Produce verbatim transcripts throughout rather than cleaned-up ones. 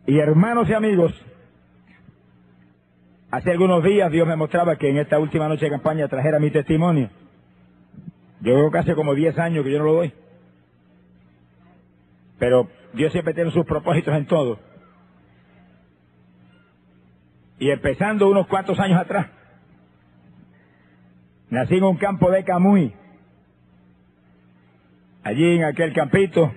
Y hermanos y amigos, hace algunos días Dios me mostraba que en esta última noche de campaña trajera mi testimonio. Yo creo que hace como diez años que yo no lo doy. Pero Dios siempre tiene sus propósitos en todo. Y empezando unos cuantos años atrás, nací en un campo de Camuy. Allí en aquel campito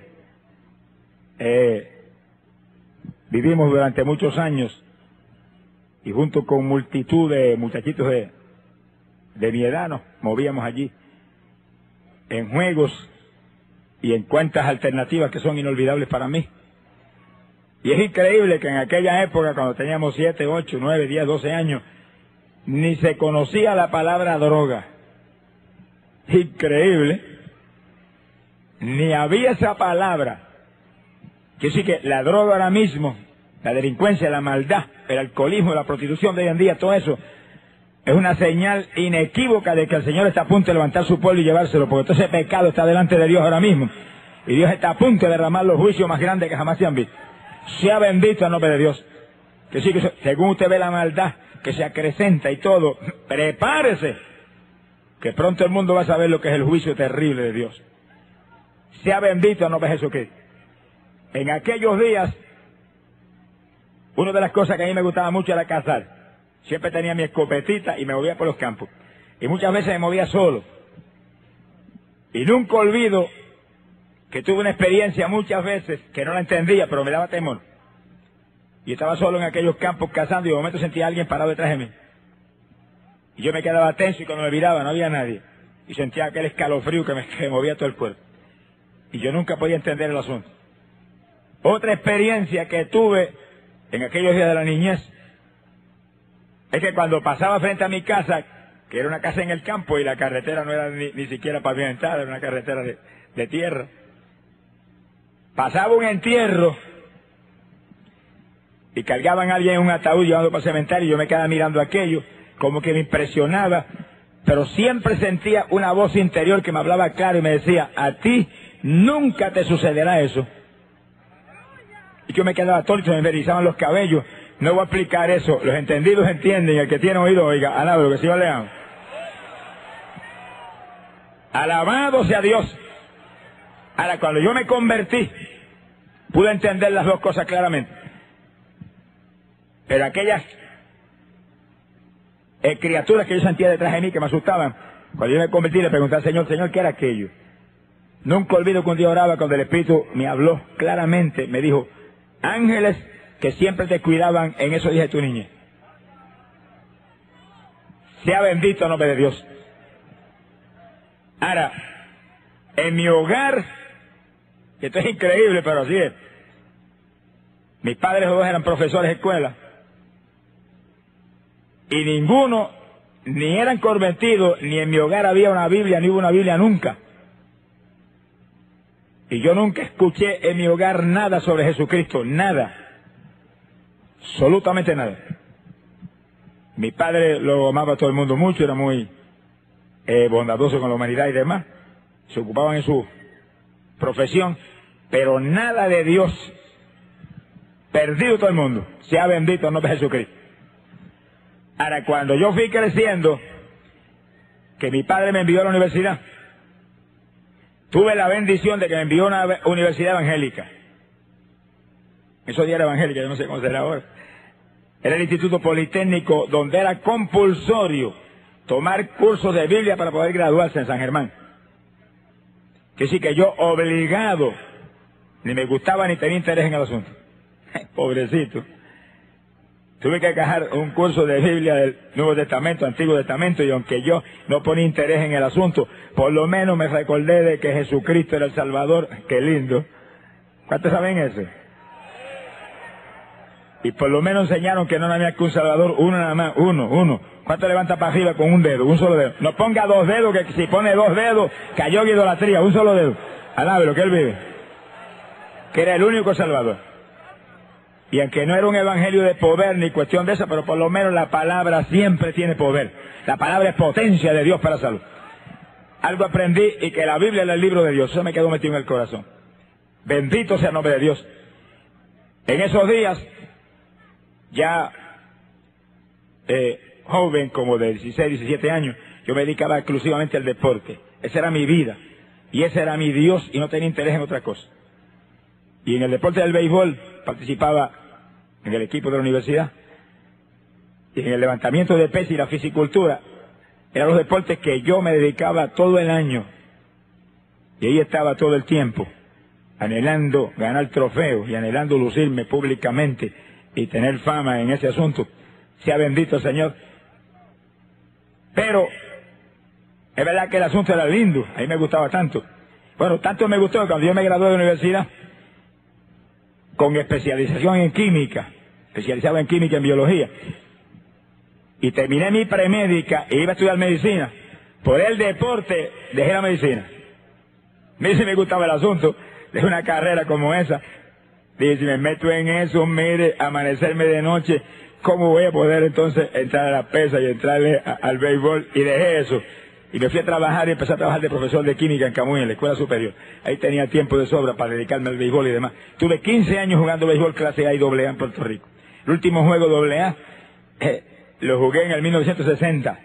eh, vivimos durante muchos años y junto con multitud de muchachitos de, de mi edad nos movíamos allí en juegos y en cuentas alternativas que son inolvidables para mí. Y es increíble que en aquella época, cuando teníamos siete, ocho, nueve, diez, doce años, ni se conocía la palabra droga. Increíble. Ni había esa palabra. Quiere decir que la droga ahora mismo, la delincuencia, la maldad, el alcoholismo, la prostitución de hoy en día, todo eso, es una señal inequívoca de que el Señor está a punto de levantar su pueblo y llevárselo, porque todo ese pecado está delante de Dios ahora mismo. Y Dios está a punto de derramar los juicios más grandes que jamás se han visto. Sea bendito el nombre de Dios. Que sí, que según usted ve la maldad que se acrecenta y todo, prepárese, que pronto el mundo va a saber lo que es el juicio terrible de Dios. Sea bendito el nombre de Jesucristo. En aquellos días, una de las cosas que a mí me gustaba mucho era cazar. Siempre tenía mi escopetita y me movía por los campos. Y muchas veces me movía solo. Y nunca olvido que tuve una experiencia muchas veces que no la entendía, pero me daba temor. Y estaba solo en aquellos campos cazando y de momento sentía a alguien parado detrás de mí. Y yo me quedaba tenso y cuando me miraba no había nadie. Y sentía aquel escalofrío que me, que me movía todo el cuerpo. Y yo nunca podía entender el asunto. Otra experiencia que tuve en aquellos días de la niñez es que cuando pasaba frente a mi casa, que era una casa en el campo y la carretera no era ni, ni siquiera pavimentada, era una carretera de, de tierra, pasaba un entierro y cargaban a alguien en un ataúd llevando para el cementerio y yo me quedaba mirando aquello, como que me impresionaba, pero siempre sentía una voz interior que me hablaba claro y me decía, a ti nunca te sucederá eso. Y yo me quedaba atónito, me erizaban los cabellos. No voy a explicar eso, los entendidos entienden y el que tiene oído oiga, alaba lo que Señor le ama. Alabado sea Dios. Ahora, cuando yo me convertí, pude entender las dos cosas claramente. Pero aquellas eh, criaturas que yo sentía detrás de mí que me asustaban, cuando yo me convertí le pregunté al Señor, Señor, ¿qué era aquello? Nunca olvido que un día oraba cuando el Espíritu me habló claramente, me dijo, ángeles que siempre te cuidaban en esos días de tu niñez. Sea bendito el nombre de Dios. Ahora, en mi hogar, que esto es increíble, pero así es, mis padres los dos eran profesores de escuela, y ninguno, ni eran convertidos, ni en mi hogar había una Biblia, ni hubo una Biblia nunca. Y yo nunca escuché en mi hogar nada sobre Jesucristo, nada, absolutamente nada. Mi padre lo amaba a todo el mundo mucho, era muy eh, bondadoso con la humanidad y demás, se ocupaban en su profesión, pero nada de Dios, perdido todo el mundo, sea bendito el nombre de Jesucristo. Ahora, cuando yo fui creciendo, que mi padre me envió a la universidad, tuve la bendición de que me envió a una universidad evangélica. Esos días era evangélica, yo no sé cómo será ahora. Era el Instituto Politécnico, donde era compulsorio tomar cursos de Biblia para poder graduarse en San Germán. Que sí que yo obligado, ni me gustaba ni tenía interés en el asunto. Pobrecito. Tuve que agarrar un curso de Biblia del Nuevo Testamento, Antiguo Testamento, y aunque yo no ponía interés en el asunto, por lo menos me recordé de que Jesucristo era el Salvador. ¡Qué lindo! ¿Cuántos saben eso? Y por lo menos enseñaron que no había que un Salvador, uno nada más, uno, uno. ¿Cuánto levanta para arriba con un dedo, un solo dedo? No ponga dos dedos, que si pone dos dedos, cayó en idolatría, un solo dedo. Alabe lo que él vive. Que era el único Salvador. Y aunque no era un evangelio de poder ni cuestión de eso, pero por lo menos la palabra siempre tiene poder. La palabra es potencia de Dios para la salud. Algo aprendí y que la Biblia era el libro de Dios. Eso me quedó metido en el corazón. Bendito sea el nombre de Dios. En esos días ya eh, joven, como de dieciséis, diecisiete años, yo me dedicaba exclusivamente al deporte. Esa era mi vida. Y ese era mi Dios y no tenía interés en otra cosa. Y en el deporte del béisbol participaba en el equipo de la universidad. Y en el levantamiento de pesas y la fisicultura eran los deportes que yo me dedicaba todo el año. Y ahí estaba todo el tiempo, anhelando ganar trofeos y anhelando lucirme públicamente y tener fama en ese asunto. Sea bendito el Señor. Pero es verdad que el asunto era lindo, a mí me gustaba tanto. Bueno, tanto me gustó que cuando yo me gradué de la universidad, con especialización en química, especializado en química y en biología, y terminé mi premédica e iba a estudiar medicina, por el deporte dejé la medicina. A mí sí me gustaba el asunto de una carrera como esa. Dije, si me meto en eso, mire, amanecerme de noche, ¿cómo voy a poder entonces entrar a la pesa y entrarle a, al béisbol? Y dejé eso. Y me fui a trabajar y empecé a trabajar de profesor de química en Camuy, en la escuela superior. Ahí tenía tiempo de sobra para dedicarme al béisbol y demás. Tuve quince años jugando béisbol clase A y doble A en Puerto Rico. El último juego doble A eh, lo jugué en el mil novecientos sesenta.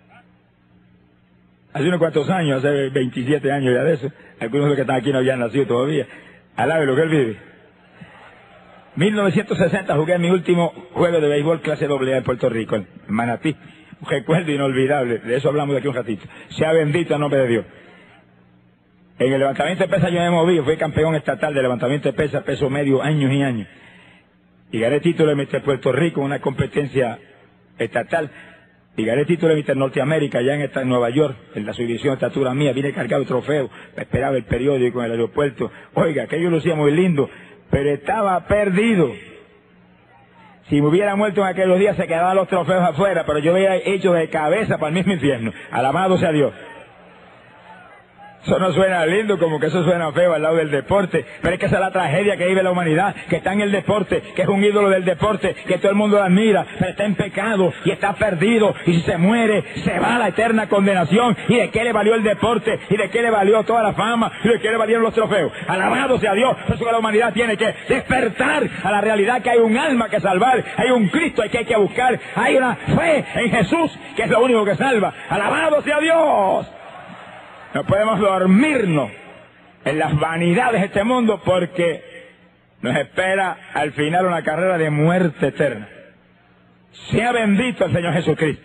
Hace unos cuantos años, hace veintisiete años ya de eso. Algunos de los que están aquí no habían nacido todavía. Alabe lo que él vive. mil novecientos sesenta jugué mi último juego de béisbol clase doble A en Puerto Rico, en Manatí. Un recuerdo inolvidable, de eso hablamos de aquí un ratito. Sea bendito el nombre de Dios. En el levantamiento de pesas yo me moví, fui campeón estatal de levantamiento de pesas, peso medio, años y años. Y gané título de mister Puerto Rico en una competencia estatal. Y gané título de mister Norteamérica allá en, esta, en Nueva York, en la subdivisión de estatura mía. Vine cargado de trofeos, esperaba el periódico en el aeropuerto. Oiga, aquello lucía muy lindo, pero estaba perdido. Si me hubiera muerto en aquellos días se quedaban los trofeos afuera, pero yo había hecho de cabeza para el mismo infierno. Alabado sea Dios. Eso no suena lindo, como que eso suena feo al lado del deporte, pero es que esa es la tragedia que vive la humanidad, que está en el deporte, que es un ídolo del deporte, que todo el mundo lo admira, pero está en pecado y está perdido, y si se muere, se va a la eterna condenación. ¿Y de qué le valió el deporte? ¿Y de qué le valió toda la fama? ¿Y de qué le valieron los trofeos? Alabado sea Dios. Por eso que la humanidad tiene que despertar a la realidad que hay un alma que salvar, hay un Cristo que hay que buscar, hay una fe en Jesús que es lo único que salva. Alabado sea Dios. No podemos dormirnos en las vanidades de este mundo porque nos espera al final una carrera de muerte eterna. Sea bendito el Señor Jesucristo.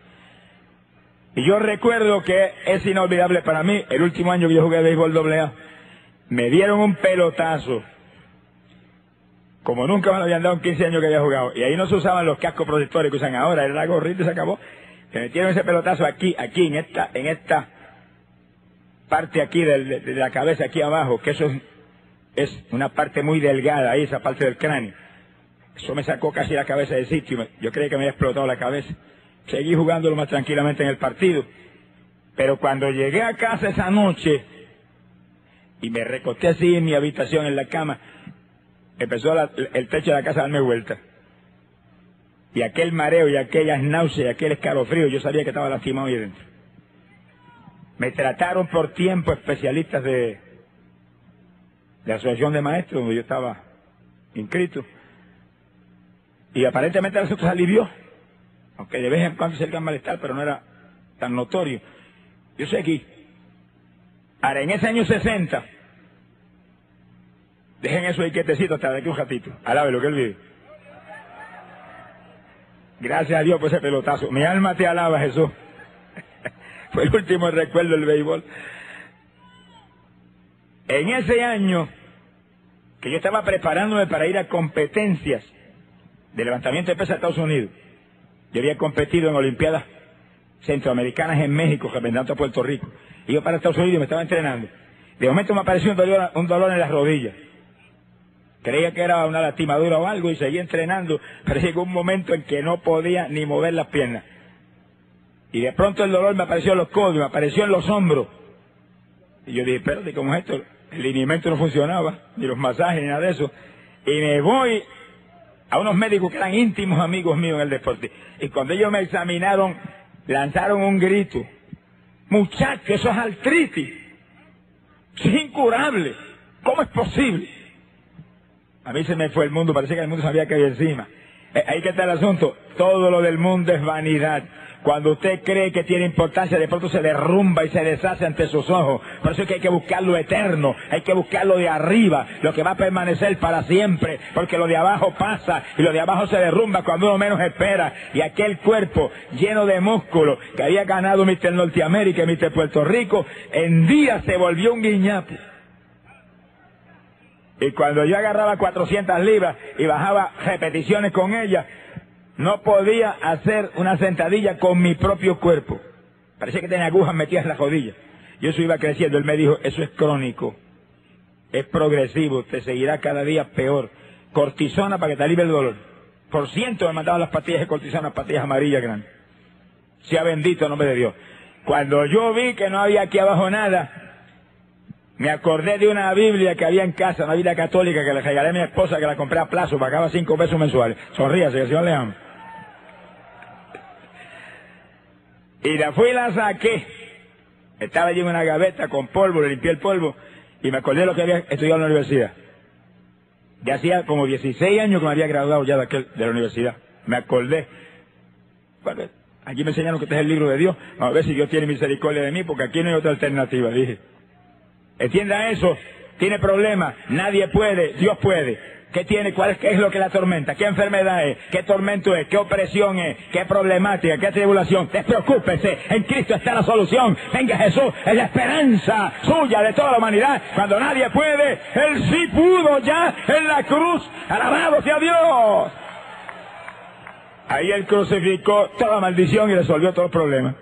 Y yo recuerdo que es inolvidable para mí, el último año que yo jugué béisbol doble A, me dieron un pelotazo, como nunca me lo habían dado en quince años que había jugado. Y ahí no se usaban los cascos protectores que usan ahora, era la gorrita y se acabó. Me metieron ese pelotazo aquí, aquí, en esta, en esta parte aquí de, de, de la cabeza, aquí abajo, que eso es, es una parte muy delgada ahí, esa parte del cráneo. Eso me sacó casi la cabeza del sitio, yo creí que me había explotado la cabeza. Seguí jugándolo más tranquilamente en el partido, pero cuando llegué a casa esa noche y me recosté así en mi habitación, en la cama, empezó la, el techo de la casa a darme vuelta. Y aquel mareo y aquellas náuseas y aquel escalofrío, yo sabía que estaba lastimado ahí dentro. Me trataron por tiempo especialistas de, de la Asociación de Maestros, donde yo estaba inscrito. Y aparentemente el asunto se alivió, aunque de vez en cuando se el malestar, pero no era tan notorio. Yo seguí. Ahora, en ese año sesenta, dejen eso ahí quietecito hasta de aquí un ratito. Alabe lo que él vive. Gracias a Dios por ese pelotazo. Mi alma te alaba, Jesús. Fue el último recuerdo del béisbol. En ese año que yo estaba preparándome para ir a competencias de levantamiento de pesas de Estados Unidos, yo había competido en Olimpiadas Centroamericanas en México, representando a Puerto Rico. Y yo para Estados Unidos me estaba entrenando. De momento me apareció un dolor, un dolor en las rodillas. Creía que era una lastimadura o algo y seguí entrenando, pero llegó un momento en que no podía ni mover las piernas. Y de pronto el dolor me apareció en los codos, me apareció en los hombros. Y yo dije, espérate, ¿cómo es esto? El lineamiento no funcionaba, ni los masajes, ni nada de eso. Y me voy a unos médicos que eran íntimos amigos míos en el deporte. Y cuando ellos me examinaron, lanzaron un grito. Muchacho, eso es artritis. Es incurable. ¿Cómo es posible? A mí se me fue el mundo, parecía que el mundo se me había caído encima. Eh, ahí que está el asunto. Todo lo del mundo es vanidad. Cuando usted cree que tiene importancia, de pronto se derrumba y se deshace ante sus ojos. Por eso es que hay que buscar lo eterno, hay que buscar lo de arriba, lo que va a permanecer para siempre, porque lo de abajo pasa y lo de abajo se derrumba cuando uno menos espera. Y aquel cuerpo lleno de músculo que había ganado mister Norteamérica y mister Puerto Rico, en día se volvió un guiñapo. Y cuando yo agarraba cuatrocientas libras y bajaba repeticiones con ella, no podía hacer una sentadilla con mi propio cuerpo. Parecía que tenía agujas metidas en la rodilla. Y eso iba creciendo. Él me dijo, eso es crónico, es progresivo, te seguirá cada día peor. Cortisona para que te alivie el dolor. Por ciento me mandaban las pastillas de cortisona, pastillas amarillas grandes. Sea bendito el nombre de Dios. Cuando yo vi que no había aquí abajo nada, me acordé de una Biblia que había en casa, una Biblia católica que le regalé a mi esposa, que la compré a plazo, pagaba cinco pesos mensuales. Sonríase, que el Señor le ama. Y la fui y la saqué. Estaba allí en una gaveta con polvo, le limpié el polvo y me acordé de lo que había estudiado en la universidad. Ya hacía como dieciséis años que me había graduado ya de, aquel, de la universidad. Me acordé. Bueno, aquí me enseñaron que este es el libro de Dios. Vamos a ver si Dios tiene misericordia de mí, porque aquí no hay otra alternativa, dije. Entienda eso. Tiene problemas. Nadie puede. Dios puede. ¿Qué tiene? ¿Cuál es, qué es lo que la atormenta? ¿Qué enfermedad es? ¿Qué tormento es? ¿Qué opresión es? ¿Qué problemática? ¿Qué tribulación? Despreocúpese. En Cristo está la solución. Venga Jesús. Es la esperanza suya de toda la humanidad. Cuando nadie puede, Él sí pudo ya en la cruz. Alabado sea Dios. Ahí Él crucificó toda maldición y resolvió todos los problemas.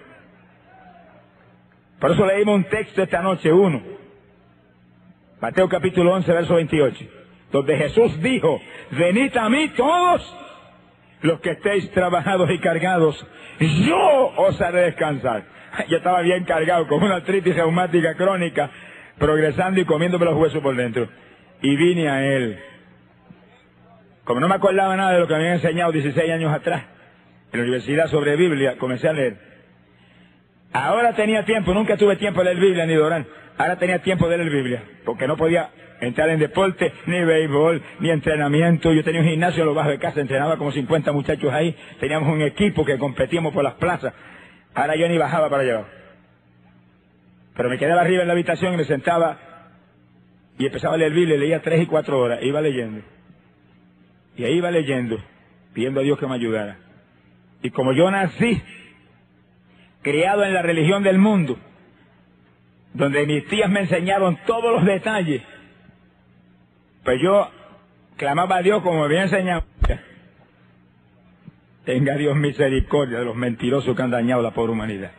Por eso leímos un texto esta noche, uno. Mateo capítulo once, verso veintiocho. Donde Jesús dijo, venid a mí todos los que estéis trabajados y cargados, yo os haré descansar. Yo estaba bien cargado con una artritis reumática crónica, progresando y comiéndome los huesos por dentro. Y vine a Él. Como no me acordaba nada de lo que me habían enseñado dieciséis años atrás, en la universidad sobre Biblia, comencé a leer. Ahora tenía tiempo, nunca tuve tiempo de leer Biblia ni de orar. Ahora tenía tiempo de leer Biblia, porque no podía entrar en deporte, ni béisbol, ni entrenamiento. Yo tenía un gimnasio en los bajos de casa, entrenaba como cincuenta muchachos ahí. Teníamos un equipo que competíamos por las plazas. Ahora yo ni bajaba para allá. Pero me quedaba arriba en la habitación y me sentaba y empezaba a leer Biblia, leía tres y cuatro horas, iba leyendo. Y ahí iba leyendo, pidiendo a Dios que me ayudara. Y como yo nací, criado en la religión del mundo, donde mis tías me enseñaron todos los detalles, pues yo clamaba a Dios como me había enseñado. Tenga Dios misericordia de los mentirosos que han dañado la pobre humanidad.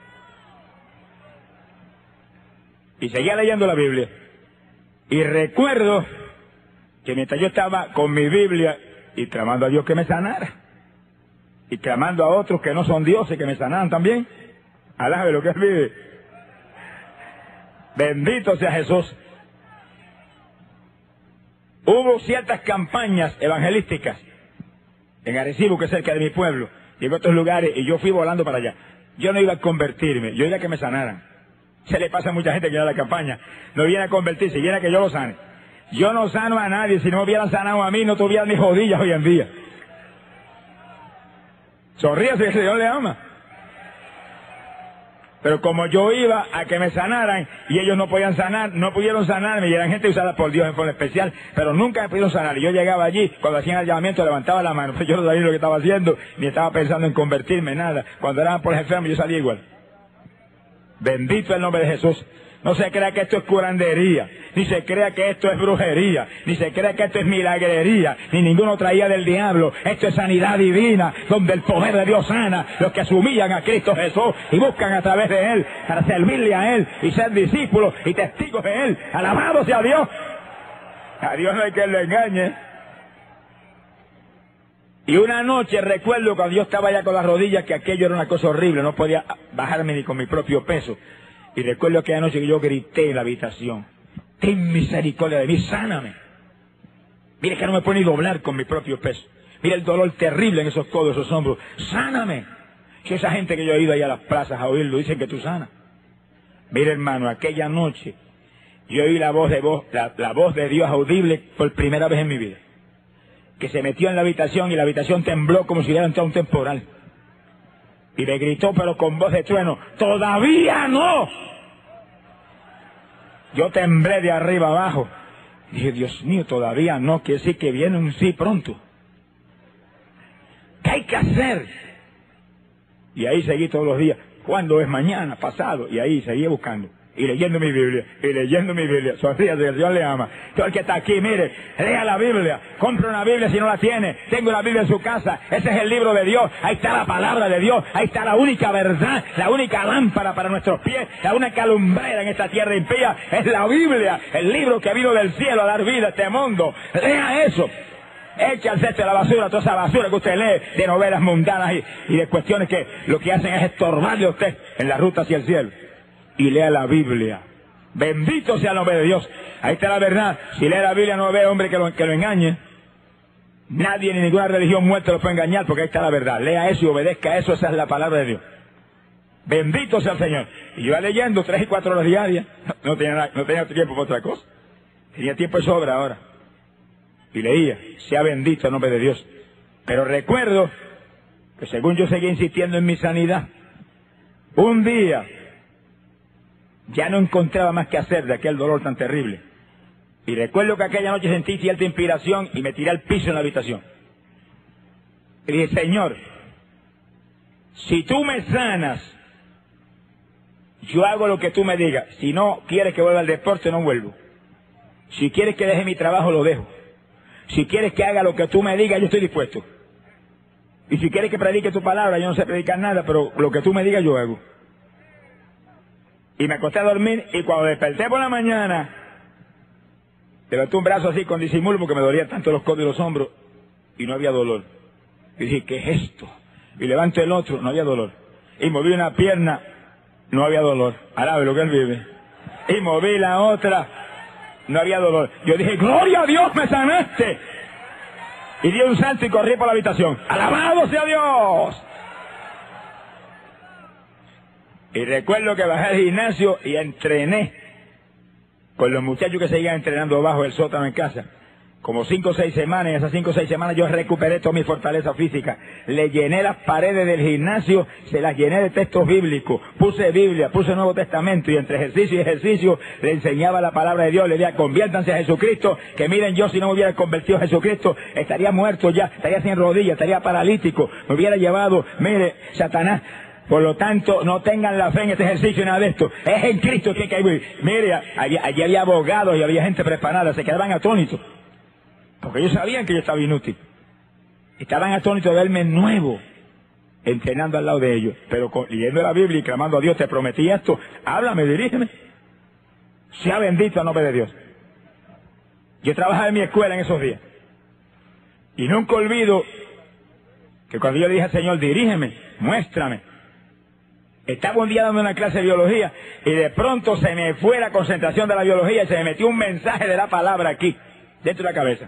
Y seguía leyendo la Biblia. Y recuerdo que mientras yo estaba con mi Biblia y clamando a Dios que me sanara, y clamando a otros que no son dioses que me sanaran también, alájame lo que es vive. Bendito sea Jesús. Hubo ciertas campañas evangelísticas en Arecibo, que es cerca de mi pueblo, y en otros lugares, y yo fui volando para allá. Yo no iba a convertirme, yo iba a que me sanaran. Se le pasa a mucha gente que va a la campaña, no viene a convertirse, viene a que yo lo sane. Yo no sano a nadie. Si no me hubieran sanado a mí, no tuvieran ni rodillas hoy en día. Sonríase, que el Señor le ama. Pero como yo iba a que me sanaran y ellos no podían sanar, no pudieron sanarme, y eran gente usada por Dios en forma especial, pero nunca me pudieron sanar. Y yo llegaba allí, cuando hacían el llamamiento, levantaba la mano, pero yo no sabía lo que estaba haciendo, ni estaba pensando en convertirme, nada. Cuando eran por los enfermos, yo salía igual. Bendito el nombre de Jesús. No se crea que esto es curandería, ni se crea que esto es brujería, ni se crea que esto es milagrería, ni ninguno traía del diablo. Esto es sanidad divina, donde el poder de Dios sana los que se humillan a Cristo Jesús y buscan a través de Él para servirle a Él y ser discípulos y testigos de Él. Alabado sea Dios. A Dios no hay que lo engañe. Y una noche recuerdo cuando yo estaba allá con las rodillas, que aquello era una cosa horrible, no podía bajarme ni con mi propio peso. Y recuerdo aquella noche que yo grité en la habitación: ten misericordia de mí, sáname. Mire que no me puedo ni doblar con mi propio peso. Mira el dolor terrible en esos codos, esos hombros. Sáname. Que esa gente que yo he ido ahí a las plazas a oírlo, dicen que tú sanas. Mire, hermano, aquella noche yo oí la voz de voz, la, la voz de Dios audible por primera vez en mi vida. que se metió en la habitación y la habitación tembló como si hubiera entrado un temporal. Y me gritó, pero con voz de trueno, ¡todavía no! Yo temblé de arriba abajo. Dije, Dios mío, todavía no, quiere decir que viene un sí pronto. ¿Qué hay que hacer? Y ahí seguí todos los días. ¿Cuándo es mañana? Pasado. Y ahí seguí buscando. Y leyendo mi Biblia. Y leyendo mi Biblia. Sonríase, que el Señor le ama. Todo el que está aquí, mire, lea la Biblia. Compre una Biblia si no la tiene. Tengo la Biblia en su casa. Ese es el libro de Dios. Ahí está la palabra de Dios. Ahí está la única verdad. La única lámpara para nuestros pies. La única lumbrera en esta tierra impía. Es la Biblia. El libro que vino del cielo a dar vida a este mundo. Lea eso. Echa al cesto de la basura toda esa basura que usted lee de novelas mundanas y, y de cuestiones que lo que hacen es estorbarle a usted en la ruta hacia el cielo. Y lea la Biblia. Bendito sea el nombre de Dios. Ahí está la verdad. Si lee la Biblia no ve hombre que lo, que lo engañe. Nadie ni ninguna religión muerta lo puede engañar porque ahí está la verdad. Lea eso y obedezca eso. Esa es la palabra de Dios. Bendito sea el Señor. Y yo iba leyendo tres y cuatro horas diarias. No, no, tenía, no tenía tiempo para otra cosa. Tenía tiempo de sobra ahora. Y leía, sea bendito el nombre de Dios. Pero recuerdo que según yo seguía insistiendo en mi sanidad, un día ya no encontraba más que hacer de aquel dolor tan terrible. Y recuerdo que aquella noche sentí cierta inspiración y me tiré al piso en la habitación. Y dije, Señor, si tú me sanas, yo hago lo que tú me digas. Si no quieres que vuelva al deporte, no vuelvo. Si quieres que deje mi trabajo, lo dejo. Si quieres que haga lo que tú me digas, yo estoy dispuesto. Y si quieres que predique tu palabra, yo no sé predicar nada, pero lo que tú me digas, yo hago. Y me acosté a dormir, y cuando desperté por la mañana, levanté un brazo así con disimulo, porque me dolían tanto los codos y los hombros, y no había dolor. Y dije, ¿qué es esto? Y levanto el otro, no había dolor. Y moví una pierna, no había dolor. Alabe lo que él vive. Y moví la otra, no había dolor. Yo dije, ¡gloria a Dios, me sanaste! Y di un salto y corrí por la habitación. ¡Alabado sea Dios! Y recuerdo que bajé al gimnasio y entrené con los muchachos que seguían entrenando abajo del sótano en casa. Como cinco o seis semanas, en esas cinco o seis semanas yo recuperé toda mi fortaleza física. Le llené las paredes del gimnasio, se las llené de textos bíblicos. Puse Biblia, puse Nuevo Testamento y entre ejercicio y ejercicio le enseñaba la palabra de Dios. Le decía, conviértanse a Jesucristo, que miren, yo si no me hubiera convertido a Jesucristo, estaría muerto ya, estaría sin rodillas, estaría paralítico, me hubiera llevado, mire, Satanás. Por lo tanto, no tengan la fe en este ejercicio y nada de esto. Es en Cristo que hay que vivir. Mire, allí, allí había abogados y había gente preparada, se quedaban atónitos. Porque ellos sabían que yo estaba inútil. Estaban atónitos de verme nuevo, entrenando al lado de ellos. Pero con, leyendo la Biblia y clamando a Dios, te prometí esto, háblame, dirígeme. Sea bendito el nombre de Dios. Yo trabajaba en mi escuela en esos días. Y nunca olvido que cuando yo le dije al Señor, dirígeme, muéstrame. Estaba un día dando una clase de biología y de pronto se me fue la concentración de la biología y se me metió un mensaje de la palabra aquí, dentro de la cabeza.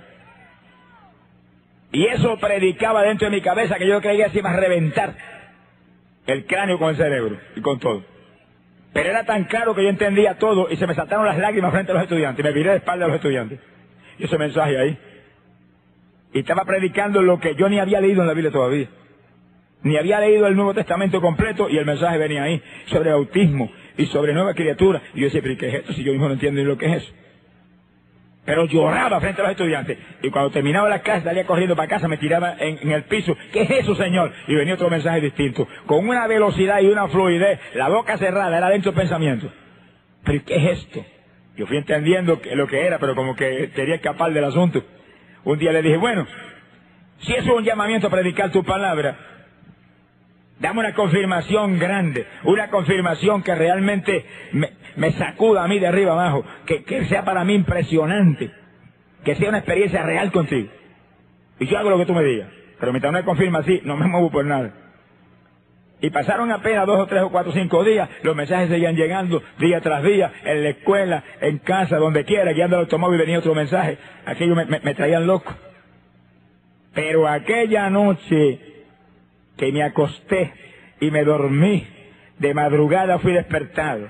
Y eso predicaba dentro de mi cabeza que yo creía que se iba a reventar el cráneo con el cerebro y con todo. Pero era tan claro que yo entendía todo y se me saltaron las lágrimas frente a los estudiantes. Y me viré de espalda a los estudiantes. Y ese mensaje ahí. Y estaba predicando lo que yo ni había leído en la Biblia todavía. Ni había leído el Nuevo Testamento completo y el mensaje venía ahí sobre autismo y sobre nueva criatura. Y yo decía, pero ¿qué es esto? Si yo mismo no entiendo ni lo que es eso. Pero lloraba frente a los estudiantes. Y cuando terminaba la clase, salía corriendo para casa, me tiraba en, en el piso. ¿Qué es eso, Señor? Y venía otro mensaje distinto. Con una velocidad y una fluidez, la boca cerrada, era dentro del pensamiento. ¿Pero qué es esto? Yo fui entendiendo que, lo que era, pero como que quería escapar del asunto. Un día le dije, bueno, si eso es un llamamiento a predicar tu palabra, dame una confirmación grande, una confirmación que realmente me, me sacuda a mí de arriba abajo, que, que sea para mí impresionante, que sea una experiencia real contigo. Y yo hago lo que tú me digas, pero mientras no me confirma así, no me muevo por nada. Y pasaron apenas dos o tres o cuatro o cinco días, los mensajes seguían llegando día tras día, en la escuela, en casa, donde quiera, guiando el automóvil venía otro mensaje, aquello me, me, me traían loco. Pero aquella noche que me acosté y me dormí, de madrugada fui despertado.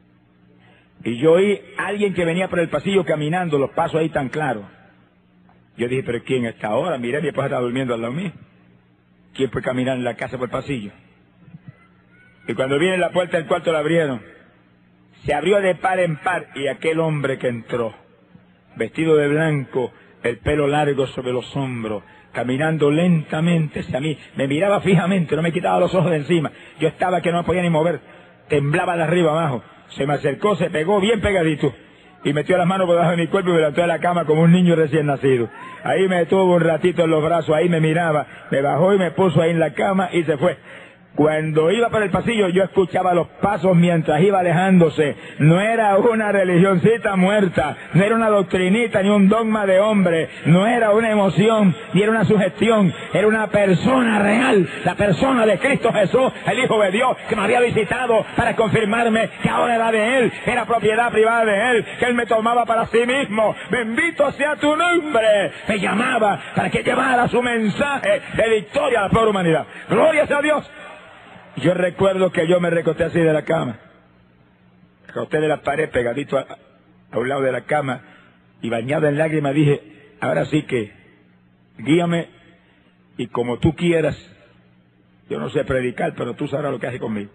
Y yo oí a alguien que venía por el pasillo caminando, los pasos ahí tan claros. Yo dije, pero ¿quién está ahora? Miré, mi esposa estaba durmiendo al lado mío. ¿Quién puede caminar en la casa por el pasillo? Y cuando viene la puerta del cuarto la abrieron. Se abrió de par en par y aquel hombre que entró, vestido de blanco, el pelo largo sobre los hombros, caminando lentamente hacia mí, me miraba fijamente, no me quitaba los ojos de encima. Yo estaba que no me podía ni mover, temblaba de arriba abajo. Se me acercó, se pegó bien pegadito y metió las manos por debajo de mi cuerpo y me levantó de la cama como un niño recién nacido. Ahí me tuvo un ratito en los brazos, ahí me miraba, me bajó y me puso ahí en la cama y se fue. Cuando iba por el pasillo yo escuchaba los pasos mientras iba alejándose. No era una religioncita muerta, no era una doctrinita ni un dogma de hombre, no era una emoción ni era una sugestión, era una persona real, la persona de Cristo Jesús, el Hijo de Dios, que me había visitado para confirmarme que ahora era de Él, era propiedad privada de Él, que Él me tomaba para sí mismo. Bendito sea tu nombre. Me llamaba para que llevara su mensaje de victoria a la pobre humanidad. Gloria sea a Dios. Yo recuerdo que yo me recosté así de la cama, recosté de la pared pegadito a, a un lado de la cama y bañado en lágrimas dije, ahora sí que guíame y como tú quieras. Yo no sé predicar, pero tú sabrás lo que haces conmigo.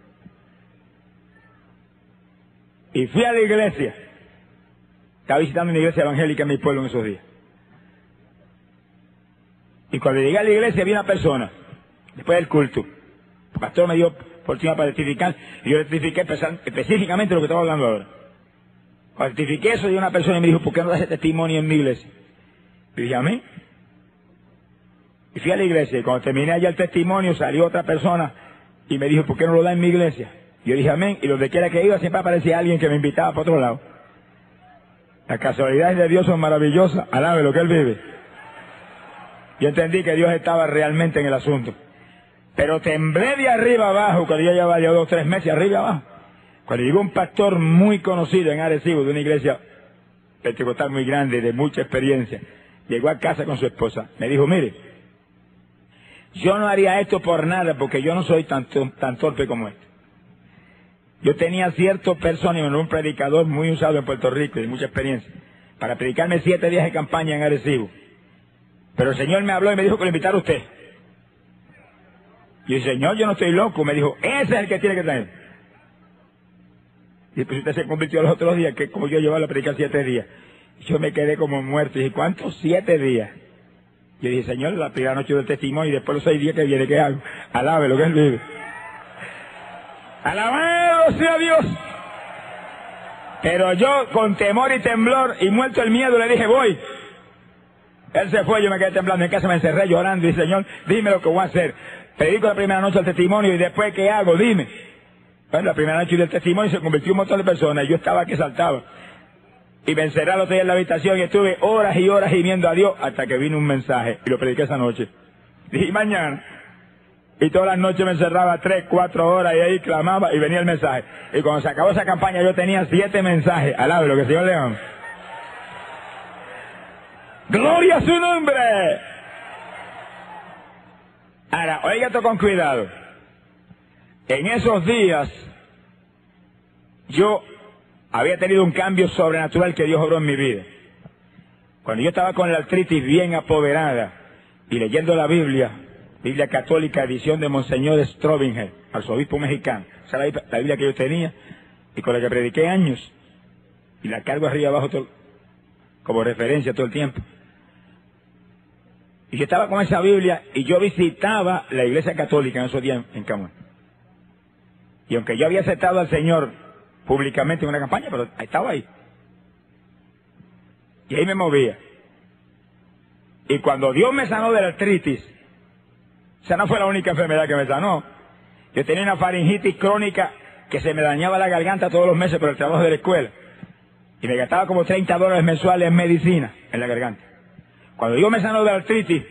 Y fui a la iglesia. Estaba visitando una iglesia evangélica en mi pueblo en esos días. Y cuando llegué a la iglesia vi una persona, después del culto. El pastor me dio oportunidad para testificar y yo testifiqué específicamente lo que estaba hablando ahora. Cuando testifiqué eso, dio una persona y me dijo, ¿por qué no das testimonio en mi iglesia? Y dije, amén. Y fui a la iglesia y cuando terminé allá el testimonio salió otra persona y me dijo, ¿por qué no lo da en mi iglesia? Y yo dije, amén. Y donde quiera que iba siempre aparecía alguien que me invitaba para otro lado. Las casualidades de Dios son maravillosas. Alabe lo que Él vive. Yo entendí que Dios estaba realmente en el asunto. Pero temblé de arriba abajo, cuando yo llevaba ya dos o tres meses arriba abajo. Cuando llegó un pastor muy conocido en Arecibo, de una iglesia pentecostal muy grande, de mucha experiencia, llegó a casa con su esposa. Me dijo, mire, yo no haría esto por nada, porque yo no soy tan, tan torpe como este. Yo tenía cierto personaje, un predicador muy usado en Puerto Rico, de mucha experiencia, para predicarme siete días de campaña en Arecibo. Pero el Señor me habló y me dijo que lo invitara a usted. Y el Señor, yo no estoy loco. Me dijo, ese es el que tiene que traer. Y pues usted se convirtió los otros días, que como yo llevaba a predicar siete días. Yo me quedé como muerto. Y dije, ¿cuántos? Siete días. Yo dije, Señor, la primera noche del testimonio y después los seis días que viene, ¿qué hago? Alabe lo que Él vive. Alabado sea Dios. Pero yo, con temor y temblor y muerto el miedo, le dije, voy. Él se fue, yo me quedé temblando en casa, me encerré llorando y dije, Señor, dime lo que voy a hacer. Predico la primera noche el testimonio y después, ¿qué hago? Dime. Bueno, la primera noche del testimonio se convirtió en un montón de personas y yo estaba que saltaba. Y me encerré al otro día en la habitación y estuve horas y horas gimiendo a Dios hasta que vino un mensaje y lo prediqué esa noche. Dije, mañana. Y todas las noches me encerraba tres, cuatro horas y ahí clamaba y venía el mensaje. Y cuando se acabó esa campaña yo tenía siete mensajes. Alabe lo que el Señor le ama. ¡Gloria a su nombre! Ahora, oiga esto con cuidado. En esos días, yo había tenido un cambio sobrenatural que Dios obró en mi vida. Cuando yo estaba con la artritis bien apoderada y leyendo la Biblia, Biblia Católica, edición de Monseñor Strobinger, arzobispo mexicano, esa es la Biblia que yo tenía y con la que prediqué años, y la cargo arriba abajo todo, como referencia todo el tiempo. Y yo estaba con esa Biblia y yo visitaba la iglesia católica en esos días en Camuán. Y aunque yo había aceptado al Señor públicamente en una campaña, pero estaba ahí. Y ahí me movía. Y cuando Dios me sanó de la artritis, esa no fue la única enfermedad que me sanó. Yo tenía una faringitis crónica que se me dañaba la garganta todos los meses por el trabajo de la escuela. Y me gastaba como treinta dólares mensuales en medicina en la garganta. Cuando Dios me sanó de la artritis,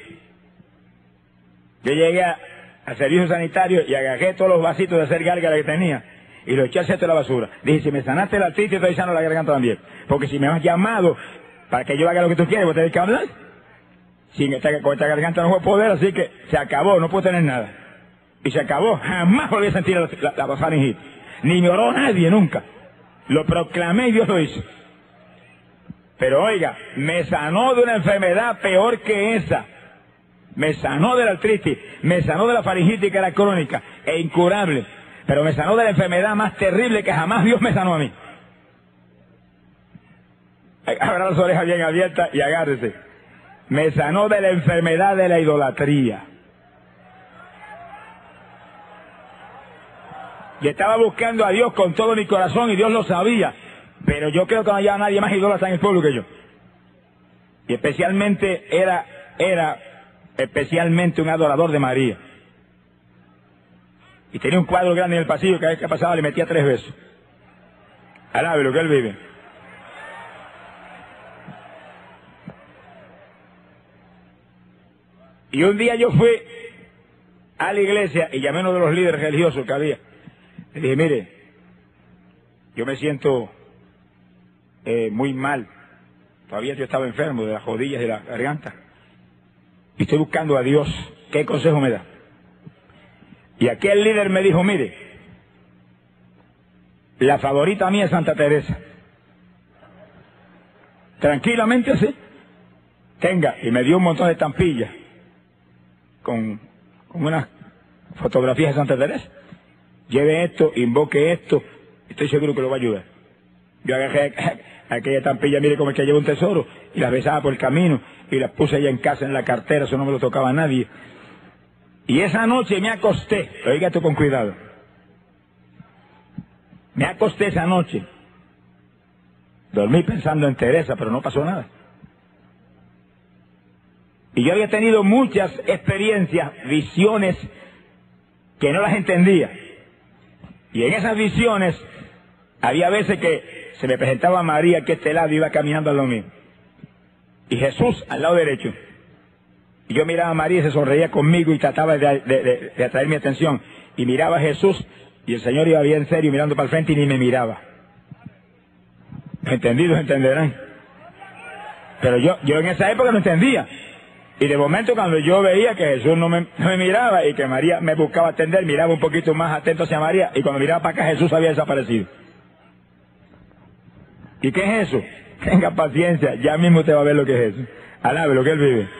yo llegué a, al servicio sanitario y agarré todos los vasitos de hacer gárgara que tenía y los eché al cesto de la basura. Dije, si me sanaste la artritis, estoy sano la garganta también. Porque si me has llamado para que yo haga lo que tú quieres, vos tenés que hablar. Sin esta, con esta garganta no puedo poder, así que se acabó, no puedo tener nada. Y se acabó, jamás volví a sentir la, la, la faringitis. Ni me oró nadie nunca. Lo proclamé y Dios lo hizo. Pero oiga, me sanó de una enfermedad peor que esa. Me sanó de la artritis, me sanó de la faringitis que era crónica e incurable. Pero me sanó de la enfermedad más terrible que jamás Dios me sanó a mí. Abra las orejas bien abiertas y agárrese. Me sanó de la enfermedad de la idolatría. Y estaba buscando a Dios con todo mi corazón y Dios lo sabía. Pero yo creo que no había nadie más idólatra en el pueblo que yo. Y especialmente era, era especialmente un adorador de María. Y tenía un cuadro grande en el pasillo, cada vez que pasaba le metía tres besos. Alabe lo que él vive. Y un día yo fui a la iglesia y llamé a uno de los líderes religiosos que había. Le dije, mire, yo me siento eh, muy mal. Todavía yo estaba enfermo de las rodillas y de la garganta. Y estoy buscando a Dios. ¿Qué consejo me da? Y aquel líder me dijo, mire, la favorita mía es Santa Teresa. Tranquilamente así. Tenga. Y me dio un montón de estampillas con, con unas fotografías de Santa Teresa. Lleve esto, invoque esto. Estoy seguro que lo va a ayudar. Yo agarré aquella estampilla, mire cómo es que lleva un tesoro, y las besaba por el camino, y las puse allá en casa en la cartera, eso no me lo tocaba a nadie. Y esa noche me acosté, oiga esto con cuidado, me acosté esa noche, dormí pensando en Teresa, pero no pasó nada. Y yo había tenido muchas experiencias, visiones, que no las entendía. Y en esas visiones, había veces que se me presentaba María que este lado iba caminando al lado mío. Y Jesús al lado derecho. Y yo miraba a María y se sonreía conmigo y trataba de, de, de, de atraer mi atención. Y miraba a Jesús y el Señor iba bien serio mirando para el frente y ni me miraba. ¿Entendidos entenderán? Pero yo, yo en esa época no entendía. Y de momento cuando yo veía que Jesús no me, no me miraba y que María me buscaba atender, miraba un poquito más atento hacia María y cuando miraba para acá Jesús había desaparecido. ¿Y qué es eso? Tenga paciencia, ya mismo usted va a ver lo que es eso. Alabe lo que él vive.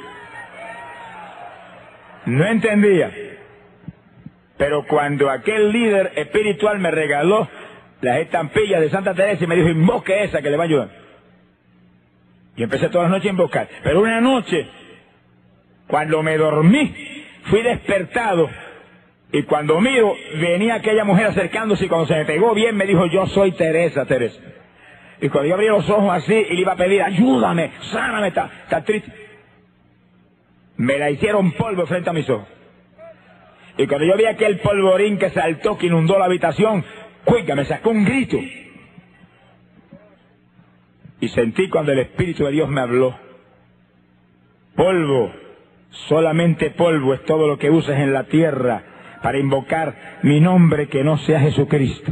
No entendía. Pero cuando aquel líder espiritual me regaló las estampillas de Santa Teresa y me dijo, invoque esa que le va a ayudar. Y empecé todas las noches a invocar. Pero una noche, cuando me dormí, fui despertado. Y cuando miro, venía aquella mujer acercándose y cuando se me pegó bien me dijo, yo soy Teresa, Teresa. Y cuando yo abrí los ojos así y le iba a pedir, ayúdame, sáname, está, está triste. Me la hicieron polvo frente a mis ojos. Y cuando yo vi aquel polvorín que saltó, que inundó la habitación, cuica, me sacó un grito. Y sentí cuando el Espíritu de Dios me habló. Polvo, solamente polvo es todo lo que uses en la tierra para invocar mi nombre que no sea Jesucristo.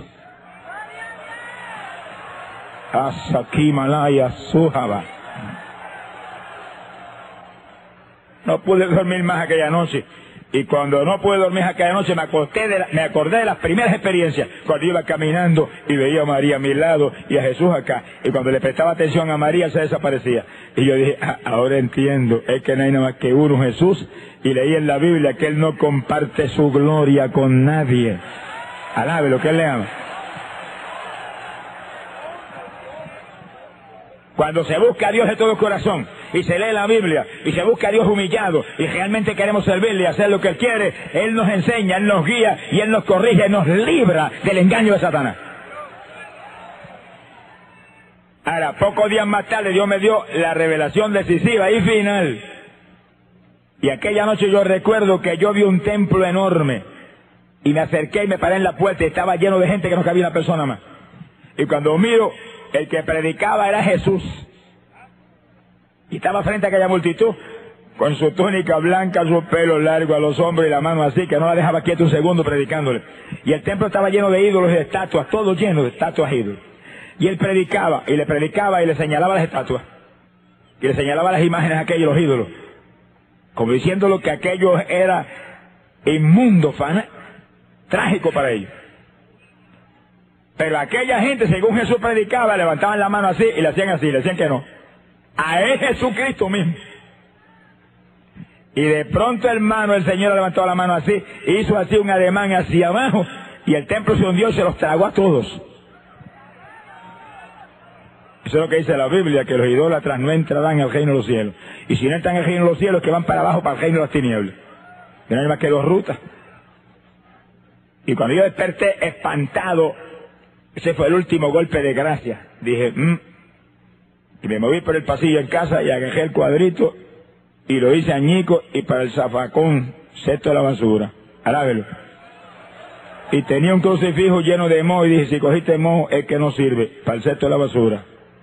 Asaki Malaya Sujaba. No pude dormir más aquella noche. Y cuando no pude dormir aquella noche me acosté de la, me acordé de las primeras experiencias. Cuando iba caminando y veía a María a mi lado y a Jesús acá. Y cuando le prestaba atención a María se desaparecía. Y yo dije, ah, ahora entiendo. Es que no hay nada más que uno, Jesús. Y leí en la Biblia que Él no comparte su gloria con nadie. Alabe lo que Él le ama. Cuando se busca a Dios de todo corazón y se lee la Biblia y se busca a Dios humillado y realmente queremos servirle y hacer lo que Él quiere, Él nos enseña, Él nos guía y Él nos corrige, nos libra del engaño de Satanás. Ahora, pocos días más tarde Dios me dio la revelación decisiva y final. Y aquella noche yo recuerdo que yo vi un templo enorme y me acerqué y me paré en la puerta y estaba lleno de gente que no cabía una persona más. Y cuando miro, el que predicaba era Jesús. Y estaba frente a aquella multitud, con su túnica blanca, su pelo largo a los hombros y la mano así, que no la dejaba quieta un segundo predicándole. Y el templo estaba lleno de ídolos y de estatuas, todo lleno de estatuas e ídolos. Y él predicaba, y le predicaba, y le señalaba las estatuas. Y le señalaba las imágenes a aquellos, los ídolos. Como diciéndolo que aquello era inmundo, fan, trágico para ellos. Pero aquella gente, según Jesús predicaba, levantaban la mano así y le hacían así, le decían que no. a él Jesucristo mismo. Y de pronto, hermano, el Señor levantó la mano así, hizo así un ademán hacia abajo, y el templo se hundió y se los tragó a todos. Eso es lo que dice la Biblia, que los idólatras no entrarán al reino de los cielos. Y si no entran al reino de los cielos, que van para abajo, para el reino de las tinieblas. Que no hay más que dos rutas. Y cuando yo desperté espantado, ese fue el último golpe de gracia. Dije, mmm. Y me moví por el pasillo en casa y agarré el cuadrito y lo hice añico y para el zafacón, cesto de la basura. Alábelo. Y tenía un crucifijo lleno de moho y dije, si cogiste moho es que no sirve, para el cesto de la basura.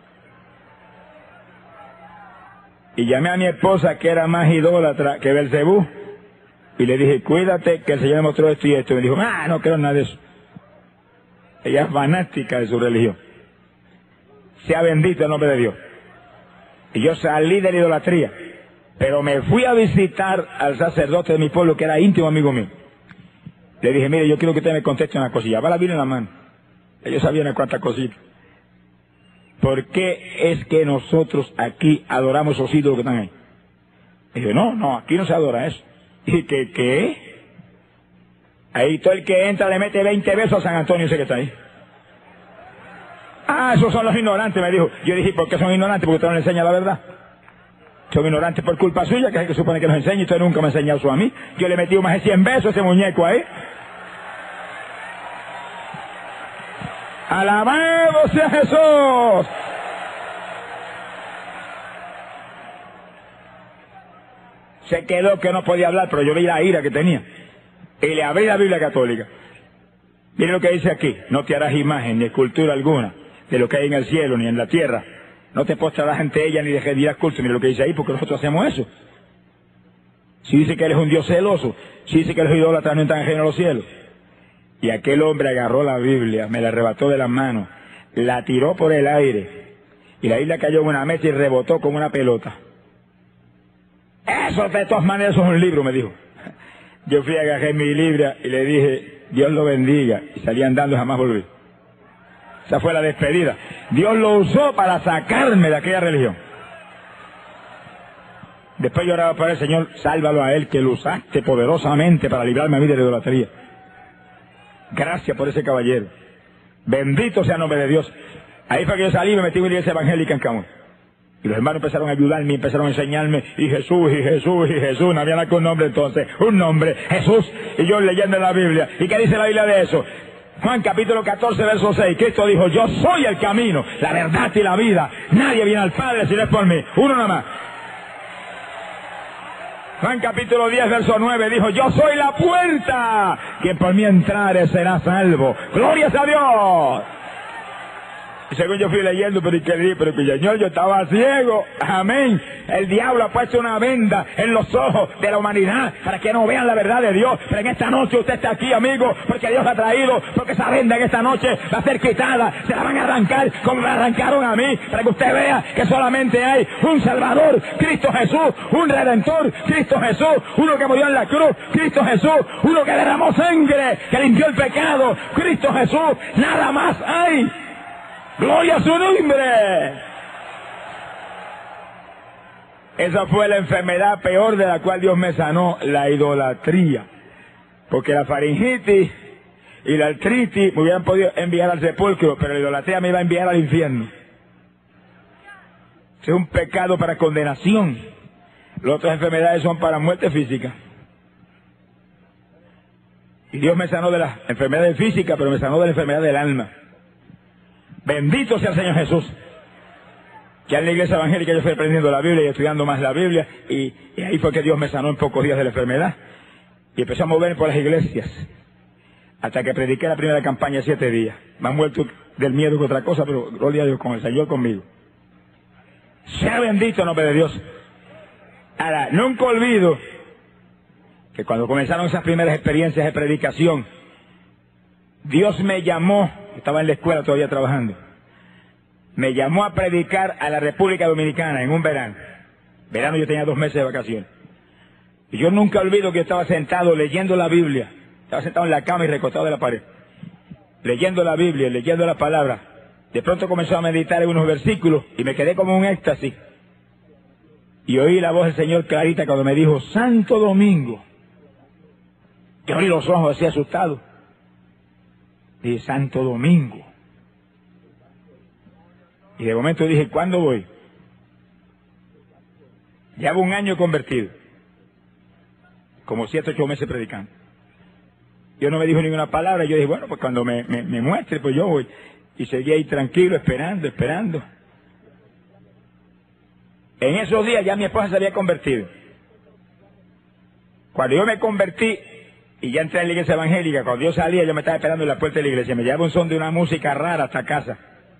Y llamé a mi esposa, que era más idólatra que Belcebú, y le dije, cuídate que el Señor me mostró esto y esto. Y me dijo, ah, no creo en nada de eso. Ella es fanática de su religión. Sea bendito el nombre de Dios. Y yo salí de la idolatría, pero me fui a visitar al sacerdote de mi pueblo, que era íntimo amigo mío. Le dije, mire, yo quiero que usted me conteste una cosilla. Va la Biblia en la mano. Ellos sabían a cuántas cositas. ¿Por qué es que nosotros aquí adoramos esos ídolos que están ahí? Y dije, no, no, aquí no se adora eso. Y que, ¿qué? Ahí todo el que entra le mete veinte besos a San Antonio, ese que está ahí. Ah, esos son los ignorantes, me dijo. Yo dije, ¿por qué son ignorantes? Porque usted no le enseña la verdad. Son ignorantes por culpa suya, que es el que supone que nos enseña, y usted nunca me ha enseñado eso a mí. Yo le metí más de cien besos a ese muñeco ahí. ¡Alabado sea Jesús! Se quedó que no podía hablar, pero yo vi la ira que tenía. Y le abrí la Biblia católica. Mire lo que dice aquí. No te harás imagen ni escultura alguna de lo que hay en el cielo ni en la tierra. No te postrarás ante ella ni le rendirás culto. Mire lo que dice ahí, porque nosotros hacemos eso. Si dice que él es un Dios celoso, si dice que los idólatras no están ajenos a los cielos. Y aquel hombre agarró la Biblia, me la arrebató de las manos, la tiró por el aire, y la Biblia cayó en una mesa y rebotó como una pelota. Eso de todas maneras es un libro, me dijo. Yo fui a agarrar mi Biblia y le dije, Dios lo bendiga, y salí andando y jamás volví. Esa fue la despedida. Dios lo usó para sacarme de aquella religión. Después yo oraba para el Señor, sálvalo a él, que lo usaste poderosamente para librarme a mí de la idolatría. Gracias por ese caballero. Bendito sea el nombre de Dios. Ahí fue que yo salí y me metí en una iglesia evangélica en Camus. Y los hermanos empezaron a ayudarme, empezaron a enseñarme, y Jesús, y Jesús, y Jesús, no había nada con un nombre entonces, un nombre, Jesús, y yo leyendo en la Biblia. ¿Y qué dice la Biblia de eso? Juan capítulo catorce, verso seis, Cristo dijo, yo soy el camino, la verdad y la vida, nadie viene al Padre si no es por mí, uno nada más. Juan capítulo diez, verso nueve, dijo, yo soy la puerta, quien por mí entrare será salvo. ¡Gloria a Dios! Y según yo fui leyendo, pero que le dije, pero que Señor, yo estaba ciego. Amén. El diablo ha puesto una venda en los ojos de la humanidad para que no vean la verdad de Dios. Pero en esta noche usted está aquí, amigo, porque Dios la ha traído, porque esa venda en esta noche va a ser quitada. Se la van a arrancar como me la arrancaron a mí, para que usted vea que solamente hay un Salvador, Cristo Jesús, un Redentor, Cristo Jesús, uno que murió en la cruz, Cristo Jesús, uno que derramó sangre, que limpió el pecado, Cristo Jesús. Nada más hay. ¡Gloria a su nombre! Esa fue la enfermedad peor de la cual Dios me sanó, la idolatría. Porque la faringitis y la artritis me hubieran podido enviar al sepulcro, pero la idolatría me iba a enviar al infierno. Es un pecado para condenación. Las otras enfermedades son para muerte física. Y Dios me sanó de las enfermedades físicas, pero me sanó de la enfermedad del alma. Bendito sea el Señor Jesús. Ya en la iglesia evangélica yo fui aprendiendo la Biblia y estudiando más la Biblia, y, y ahí fue que Dios me sanó en pocos días de la enfermedad. Y empecé a moverme por las iglesias, hasta que prediqué la primera campaña siete días. Me han muerto del miedo que otra cosa, pero gloria a Dios, con el Señor conmigo. Sea bendito el nombre de Dios. Ahora, nunca olvido que cuando comenzaron esas primeras experiencias de predicación, Dios me llamó, estaba en la escuela todavía trabajando, me llamó a predicar a la República Dominicana en un verano. Verano yo tenía dos meses de vacaciones. Y yo nunca olvido que yo estaba sentado leyendo la Biblia. Estaba sentado en la cama y recostado de la pared, leyendo la Biblia, leyendo la palabra. De pronto comenzó a meditar en unos versículos y me quedé como un éxtasis. Y oí la voz del Señor clarita cuando me dijo, Santo Domingo. Yo abrí los ojos así asustado. Dije, Santo Domingo. Y de momento dije, ¿cuándo voy? Llevo un año convertido. Como siete, ocho meses predicando. Yo no me dijo ninguna palabra. Yo dije, bueno, pues cuando me, me, me muestre, pues yo voy. Y seguí ahí tranquilo, esperando, esperando. En esos días ya mi esposa se había convertido. Cuando yo me convertí y ya entré en la iglesia evangélica, cuando yo salía, yo me estaba esperando en la puerta de la iglesia. Me llevaba un son de una música rara hasta casa.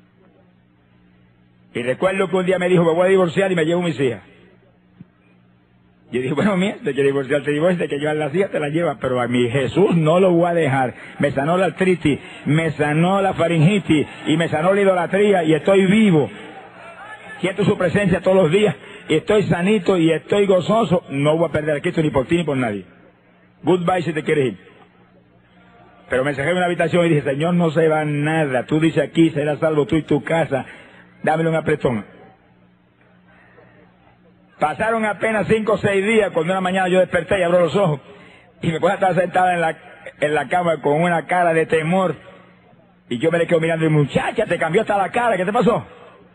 Y recuerdo que un día me dijo, me voy a divorciar y me llevo mis hijas. Yo dije, bueno, mira, te quiero divorciar, te divorcias, que llevar las hijas, te las llevas, pero a mi Jesús no lo voy a dejar. Me sanó la artritis, me sanó la faringitis y me sanó la idolatría y estoy vivo. Siento su presencia todos los días y estoy sanito y estoy gozoso. No voy a perder a Cristo ni por ti ni por nadie. Goodbye si te quieres ir. Pero me encerré en una habitación y dije, Señor, no se va nada. Tú dices aquí, serás salvo tú y tu casa. Dámelo un apretón. Pasaron apenas cinco o seis días cuando una mañana yo desperté y abro los ojos. Y mi esposa estaba sentada en la, en la cama con una cara de temor. Y yo me le quedo mirando y muchacha, te cambió hasta la cara, ¿qué te pasó?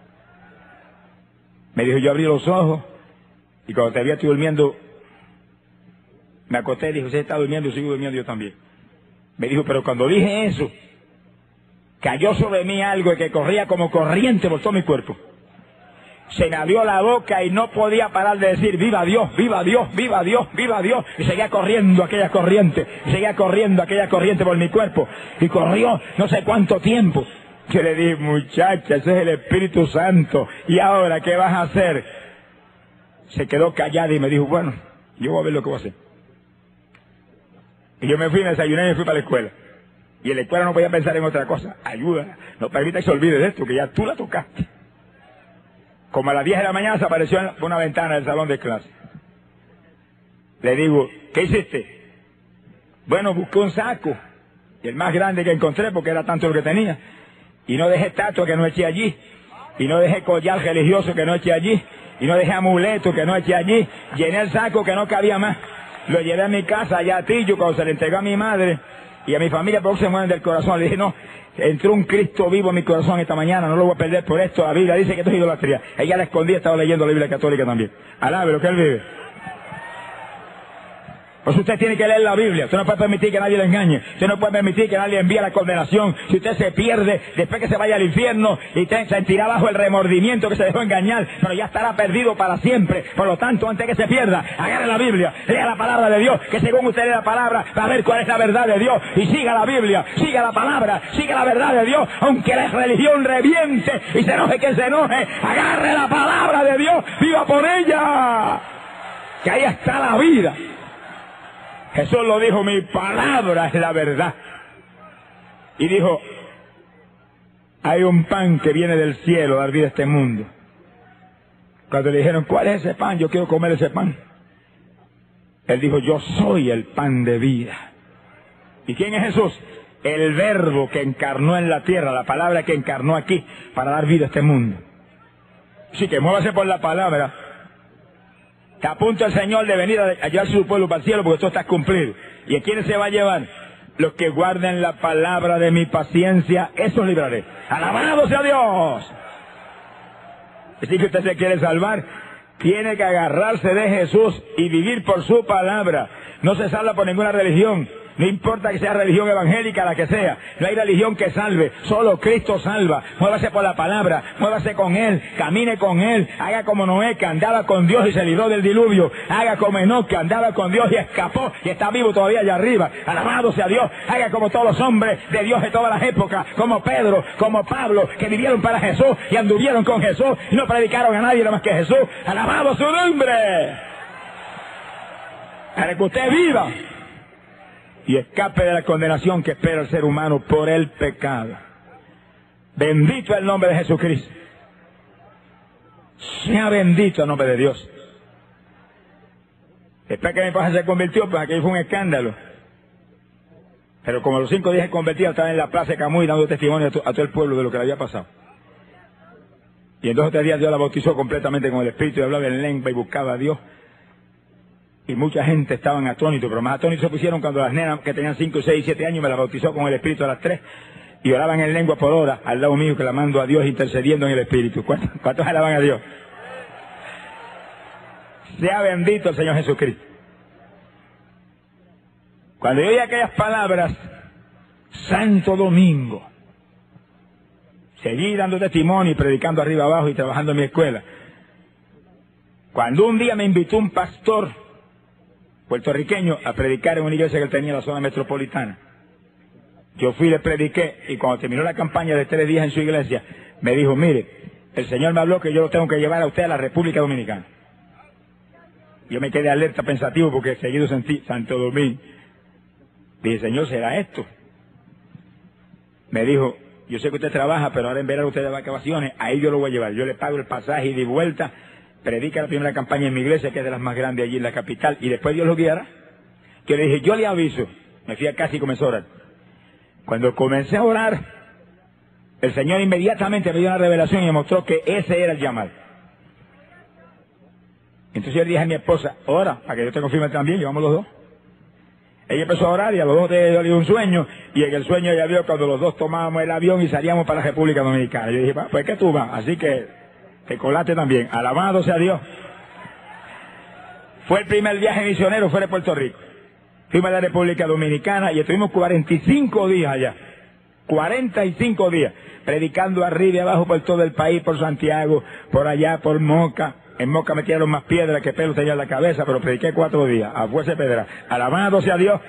Me dijo, yo abrí los ojos y cuando te vi estoy durmiendo, me acosté y dije, usted está durmiendo y sigo durmiendo yo también. Me dijo, pero cuando dije eso, cayó sobre mí algo que corría como corriente por todo mi cuerpo. Se me abrió la boca y no podía parar de decir, viva Dios, viva Dios, viva Dios, viva Dios. Y seguía corriendo aquella corriente, y seguía corriendo aquella corriente por mi cuerpo. Y corrió no sé cuánto tiempo. Yo le dije, muchacha, ese es el Espíritu Santo. ¿Y ahora qué vas a hacer? Se quedó callada y me dijo, bueno, yo voy a ver lo que voy a hacer. Y yo me fui, me desayuné y me fui para la escuela. Y en la escuela no podía pensar en otra cosa. Ayuda, no permita que se olvide de esto, que ya tú la tocaste. Como a las diez de la mañana se apareció en una ventana del salón de clase. Le digo, ¿qué hiciste? Bueno, busqué un saco. Y el más grande que encontré, porque era tanto lo que tenía. Y no dejé estatua que no eché allí. Y no dejé collar religioso que no eché allí. Y no dejé amuleto que no eché allí. Llené el saco que no cabía más. Lo llevé a mi casa, allá a Tillo, cuando se le entregó a mi madre y a mi familia, porque se mueven del corazón. Le dije, no, entró un Cristo vivo en mi corazón esta mañana, no lo voy a perder por esto. La Biblia dice que esto es idolatría. Ella la escondía, estaba leyendo la Biblia católica también. Alabe lo que él vive. Pues usted tiene que leer la Biblia. Usted no puede permitir que nadie le engañe. Usted no puede permitir que nadie envíe la condenación. Si usted se pierde, después que se vaya al infierno, y te sentirá bajo el remordimiento que se dejó engañar, pero ya estará perdido para siempre. Por lo tanto, antes que se pierda, agarre la Biblia, lea la palabra de Dios, que según usted lee la palabra, va a ver cuál es la verdad de Dios. Y siga la Biblia, siga la palabra, siga la verdad de Dios, aunque la religión reviente y se enoje quien se enoje, agarre la palabra de Dios, viva por ella, que ahí está la vida. Jesús lo dijo, mi palabra es la verdad. Y dijo, hay un pan que viene del cielo a dar vida a este mundo. Cuando le dijeron, ¿cuál es ese pan? Yo quiero comer ese pan. Él dijo, yo soy el pan de vida. ¿Y quién es Jesús? El verbo que encarnó en la tierra, la palabra que encarnó aquí para dar vida a este mundo. Así que muévase por la palabra. Que a punto el Señor de venir a llevar su pueblo para el cielo, porque esto está cumplido. ¿Y a quiénes se va a llevar? Los que guarden la palabra de mi paciencia, esos libraré. ¡Alabado sea Dios! Así que usted se quiere salvar, tiene que agarrarse de Jesús y vivir por su palabra. No se salva por ninguna religión. No importa que sea religión evangélica, la que sea. No hay religión que salve. Solo Cristo salva. Muévase por la palabra. Muévase con Él. Camine con Él. Haga como Noé, que andaba con Dios y se libró del diluvio. Haga como Enoc, que andaba con Dios y escapó y está vivo todavía allá arriba. Alabado sea Dios. Haga como todos los hombres de Dios de todas las épocas. Como Pedro, como Pablo, que vivieron para Jesús y anduvieron con Jesús y no predicaron a nadie más que Jesús. Alabado su nombre. Para que usted viva y escape de la condenación que espera el ser humano por el pecado. Bendito el nombre de Jesucristo. Sea bendito el nombre de Dios. Después que mi esposa se convirtió, pues aquello fue un escándalo. Pero como los cinco días se convertía, estaba en la plaza de Camuy dando testimonio a, to a todo el pueblo de lo que le había pasado. Y en dos o tres días Dios la bautizó completamente con el Espíritu y hablaba en lengua y buscaba a Dios. Y mucha gente estaban atónitos, pero más atónitos se pusieron cuando las nenas que tenían cinco, seis, siete años me la bautizó con el Espíritu a las tres y oraban en lengua por hora al lado mío, clamando a Dios, intercediendo en el Espíritu. ¿Cuántos, cuántos alaban a Dios? Sea bendito el Señor Jesucristo. Cuando yo oí aquellas palabras, Santo Domingo, seguí dando testimonio y predicando arriba abajo y trabajando en mi escuela. Cuando un día me invitó un pastor puertorriqueño a predicar en una iglesia que él tenía en la zona metropolitana, yo fui y le prediqué, y cuando terminó la campaña de tres días en su iglesia, me dijo, mire, el Señor me habló que yo lo tengo que llevar a usted a la República Dominicana. Yo me quedé alerta, pensativo, porque seguido sentí Santo Domingo. Dije, Señor, ¿será esto? Me dijo, yo sé que usted trabaja, pero ahora en verano usted de vacaciones, ahí yo lo voy a llevar. Yo le pago el pasaje y de vuelta, predica la primera campaña en mi iglesia, que es de las más grandes allí en la capital, y después Dios lo guiará. Que le dije, yo le aviso. Me fui a casa y comencé a orar. Cuando comencé a orar, el Señor inmediatamente me dio una revelación y me mostró que ese era el llamado. Entonces yo le dije a mi esposa, ora, para que yo te confirme también, llevamos los dos. Ella empezó a orar y a los dos le dio un sueño, y en el sueño ella vio cuando los dos tomábamos el avión y salíamos para la República Dominicana. Yo dije, pues que tú vas, así que te colaste también. Alabado sea Dios. Fue el primer viaje misionero fuera de Puerto Rico. Fuimos a la República Dominicana y estuvimos cuarenta y cinco días allá. cuarenta y cinco días, predicando arriba y abajo por todo el país, por Santiago, por allá, por Moca. En Moca me tiraron más piedras que pelo tenía en la cabeza, pero prediqué cuatro días, a fuerza de pedra. Alabado sea Dios.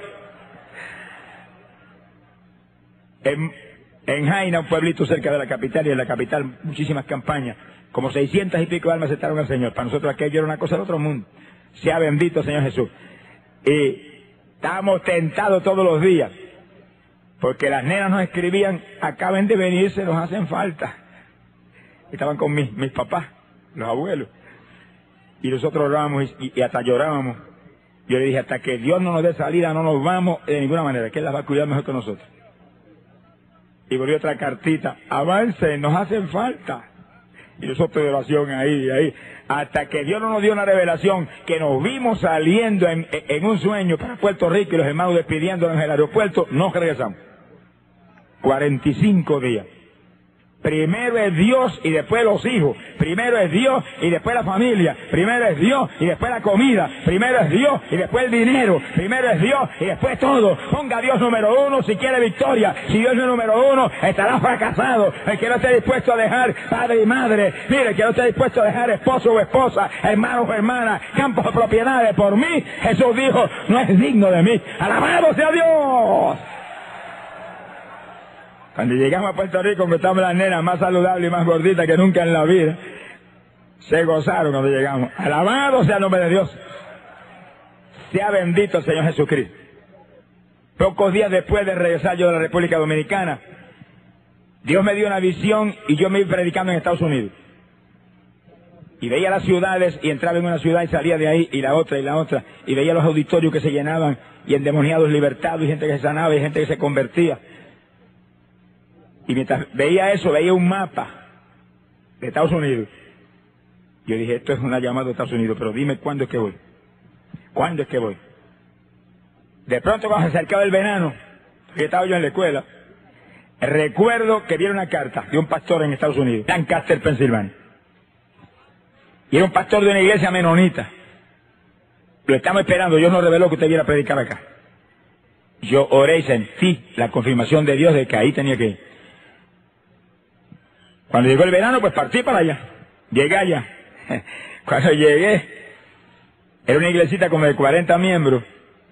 En, en Jaina, un pueblito cerca de la capital, y en la capital muchísimas campañas, como seiscientas y pico almas aceptaron al Señor. Para nosotros aquello era una cosa del otro mundo. Sea bendito Señor Jesús. Y estábamos tentados todos los días, porque las nenas nos escribían, acaben de venirse, nos hacen falta. Estaban con mis, mis papás, los abuelos. Y nosotros orábamos y, y hasta llorábamos. Yo le dije, hasta que Dios no nos dé salida, no nos vamos de ninguna manera, que Él las va a cuidar mejor que nosotros. Y volvió otra cartita, avancen, nos hacen falta. Y nosotros de oración ahí, ahí, hasta que Dios no nos dio una revelación, que nos vimos saliendo en, en un sueño para Puerto Rico y los hermanos despidiéndonos en el aeropuerto, nos regresamos. cuarenta y cinco días. Primero es Dios y después los hijos. Primero es Dios y después la familia. Primero es Dios y después la comida. Primero es Dios y después el dinero. Primero es Dios y después todo. Ponga a Dios número uno si quiere victoria. Si Dios no es número uno, estará fracasado. El que no esté dispuesto a dejar padre y madre. Mire, el que no esté dispuesto a dejar esposo o esposa, hermanos o hermanas, campos o propiedades por mí, Jesús dijo, no es digno de mí. ¡Alabado sea Dios! Cuando llegamos a Puerto Rico, encontramos las nenas más saludables y más gorditas que nunca en la vida. Se gozaron cuando llegamos. Alabado sea el nombre de Dios. Sea bendito el Señor Jesucristo. Pocos días después de regresar yo de la República Dominicana, Dios me dio una visión y yo me iba predicando en Estados Unidos. Y veía las ciudades y entraba en una ciudad y salía de ahí y la otra y la otra. Y veía los auditorios que se llenaban y endemoniados libertados y gente que se sanaba y gente que se convertía. Y mientras veía eso, veía un mapa de Estados Unidos. Yo dije, esto es una llamada de Estados Unidos, pero dime cuándo es que voy. ¿Cuándo es que voy? De pronto, cuando se acercaba el verano, que estaba yo en la escuela, recuerdo que vi una carta de un pastor en Estados Unidos, Lancaster, Pensilvania. Y era un pastor de una iglesia menonita. Lo estamos esperando, Dios nos reveló que usted viera a predicar acá. Yo oré y sentí la confirmación de Dios de que ahí tenía que ir. Cuando llegó el verano, pues partí para allá. Llegué allá. Cuando llegué, era una iglesita como de cuarenta miembros.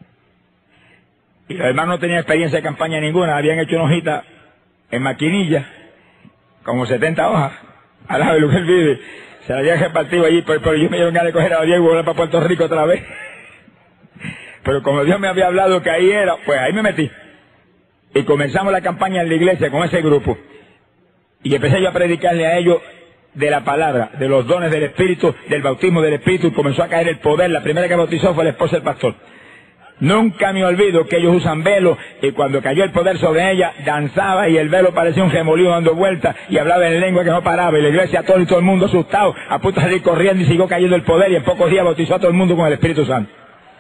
Y los hermanos no tenían experiencia de campaña ninguna. Habían hecho una hojita en maquinilla, como setenta hojas, al lado de lo que él vive. Se la habían repartido allí, pero, pero yo me dieron ganas de coger a Diego y volver para Puerto Rico otra vez. Pero como Dios me había hablado que ahí era, pues ahí me metí. Y comenzamos la campaña en la iglesia con ese grupo. Y empecé yo a predicarle a ellos de la palabra, de los dones del Espíritu, del bautismo del Espíritu, y comenzó a caer el poder. La primera que bautizó fue la esposa del pastor. Nunca me olvido que ellos usan velo y cuando cayó el poder sobre ella, danzaba y el velo parecía un remolino dando vueltas y hablaba en lengua que no paraba y la iglesia, todo y todo el mundo asustado, a punto de salir corriendo y siguió cayendo el poder y en pocos días bautizó a todo el mundo con el Espíritu Santo.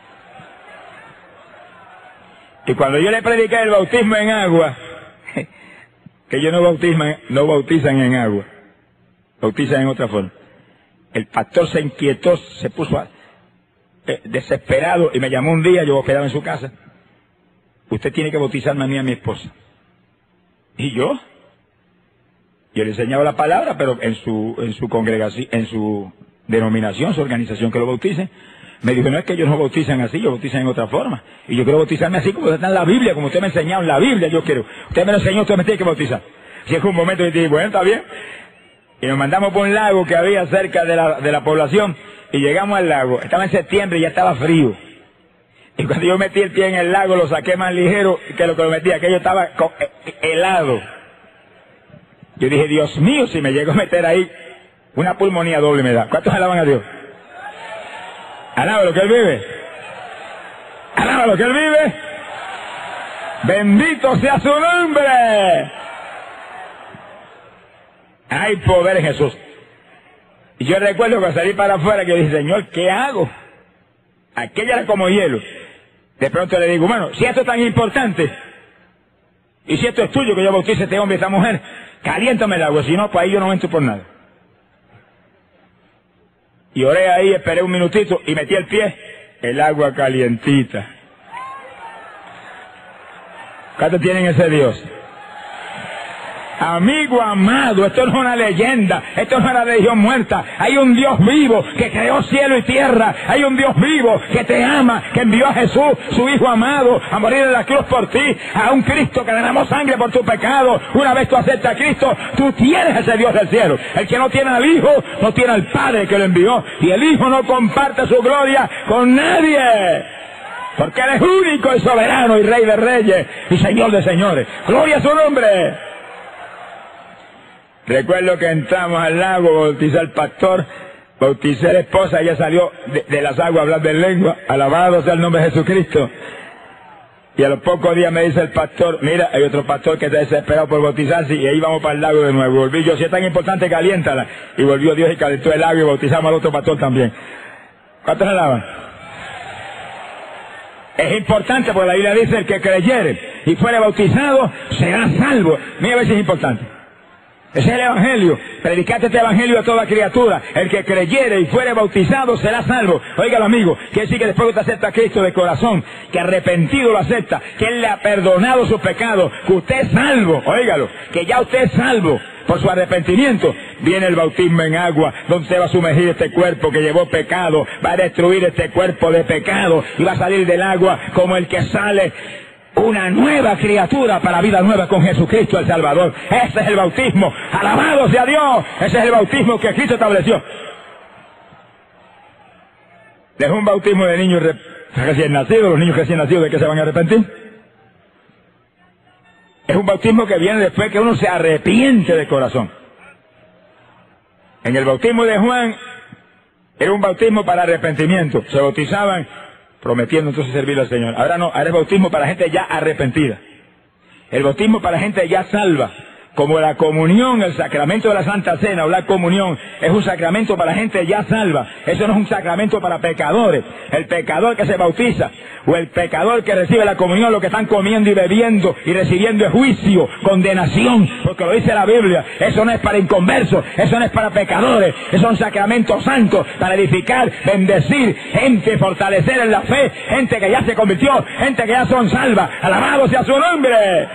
Y cuando yo le prediqué el bautismo en agua, que ellos no bautizan, no bautizan en agua, bautizan en otra forma, el pastor se inquietó, se puso a... desesperado y me llamó un día, yo quedaba en su casa. Usted tiene que bautizarme a mí y a mi esposa. ¿Y yo? Yo le enseñaba la palabra, pero en su en su congregación, en su denominación, su organización que lo bautice. Me dijo, no es que ellos no bautizan así, ellos bautizan en otra forma. Y yo quiero bautizarme así como está en la Biblia, como usted me enseñó en la Biblia, yo quiero. Usted me lo enseñó, usted me tiene que bautizar. Y es un momento que dije, bueno, está bien. Y nos mandamos por un lago que había cerca de la, de la población. Y llegamos al lago, estaba en septiembre y ya estaba frío. Y cuando yo metí el pie en el lago, lo saqué más ligero que lo que lo metí, aquello estaba helado. Yo dije, Dios mío, si me llego a meter ahí, una pulmonía doble me da. ¿Cuántos alaban a Dios? Alaba lo que Él vive. Alaba lo que Él vive. Bendito sea su nombre. Hay poder en Jesús. Y yo recuerdo que salí para afuera que yo dije, Señor, ¿qué hago? Aquella era como hielo. De pronto le digo, bueno, si esto es tan importante, y si esto es tuyo, que yo bautice a este hombre y a esta mujer, caliéntame el agua, si no, pues ahí yo no entro por nada. Y oré ahí, esperé un minutito y metí el pie, el agua calientita. ¿Cuántos tienen ese Dios? Amigo amado, esto no es una leyenda, esto no es una religión muerta. Hay un Dios vivo que creó cielo y tierra. Hay un Dios vivo que te ama, que envió a Jesús, su Hijo amado, a morir en la cruz por ti. A un Cristo que derramó sangre por tu pecado. Una vez tú aceptas a Cristo, tú tienes ese Dios del cielo. El que no tiene al Hijo, no tiene al Padre que lo envió. Y el Hijo no comparte su gloria con nadie. Porque Él es único y soberano y Rey de reyes y Señor de señores. Gloria a su nombre. Recuerdo que entramos al lago, bauticé al pastor, bauticé a la esposa, ella salió de, de las aguas hablando en lengua, alabado sea el nombre de Jesucristo. Y a los pocos días me dice el pastor, mira, hay otro pastor que está desesperado por bautizarse, y ahí vamos para el lago de nuevo. Volví yo, si es tan importante, caliéntala. Y volvió Dios y calentó el lago y bautizamos al otro pastor también. ¿Cuántos alaban? Es importante porque la Biblia dice, el que creyere y fuere bautizado será salvo. Mira a ver si es importante. Ese es el Evangelio. Predicate este Evangelio a toda criatura. El que creyere y fuere bautizado será salvo. Óigalo, amigo. Quiere decir que después que usted acepta a Cristo de corazón, que arrepentido lo acepta, que Él le ha perdonado sus pecados, que usted es salvo. Óigalo. Que ya usted es salvo por su arrepentimiento. Viene el bautismo en agua, donde se va a sumergir este cuerpo que llevó pecado. Va a destruir este cuerpo de pecado y va a salir del agua como el que sale una nueva criatura para vida nueva con Jesucristo el Salvador. Ese es el bautismo. Alabado sea Dios. Ese es el bautismo que Cristo estableció. Es un bautismo de niños recién nacidos. Los niños recién nacidos, ¿de qué se van a arrepentir? Es un bautismo que viene después que uno se arrepiente de corazón. En el bautismo de Juan era un bautismo para arrepentimiento. Se bautizaban prometiendo entonces servir al Señor. Ahora no, ahora es bautismo para gente ya arrepentida. El bautismo para gente ya salva. Como la comunión, el sacramento de la Santa Cena o la comunión, es un sacramento para gente ya salva. Eso no es un sacramento para pecadores. El pecador que se bautiza o el pecador que recibe la comunión, lo que están comiendo y bebiendo y recibiendo es juicio, condenación, porque lo dice la Biblia. Eso no es para inconversos, eso no es para pecadores. Esos son sacramentos santos para edificar, bendecir, gente, fortalecer en la fe, gente que ya se convirtió, gente que ya son salvas. Alabado sea su nombre.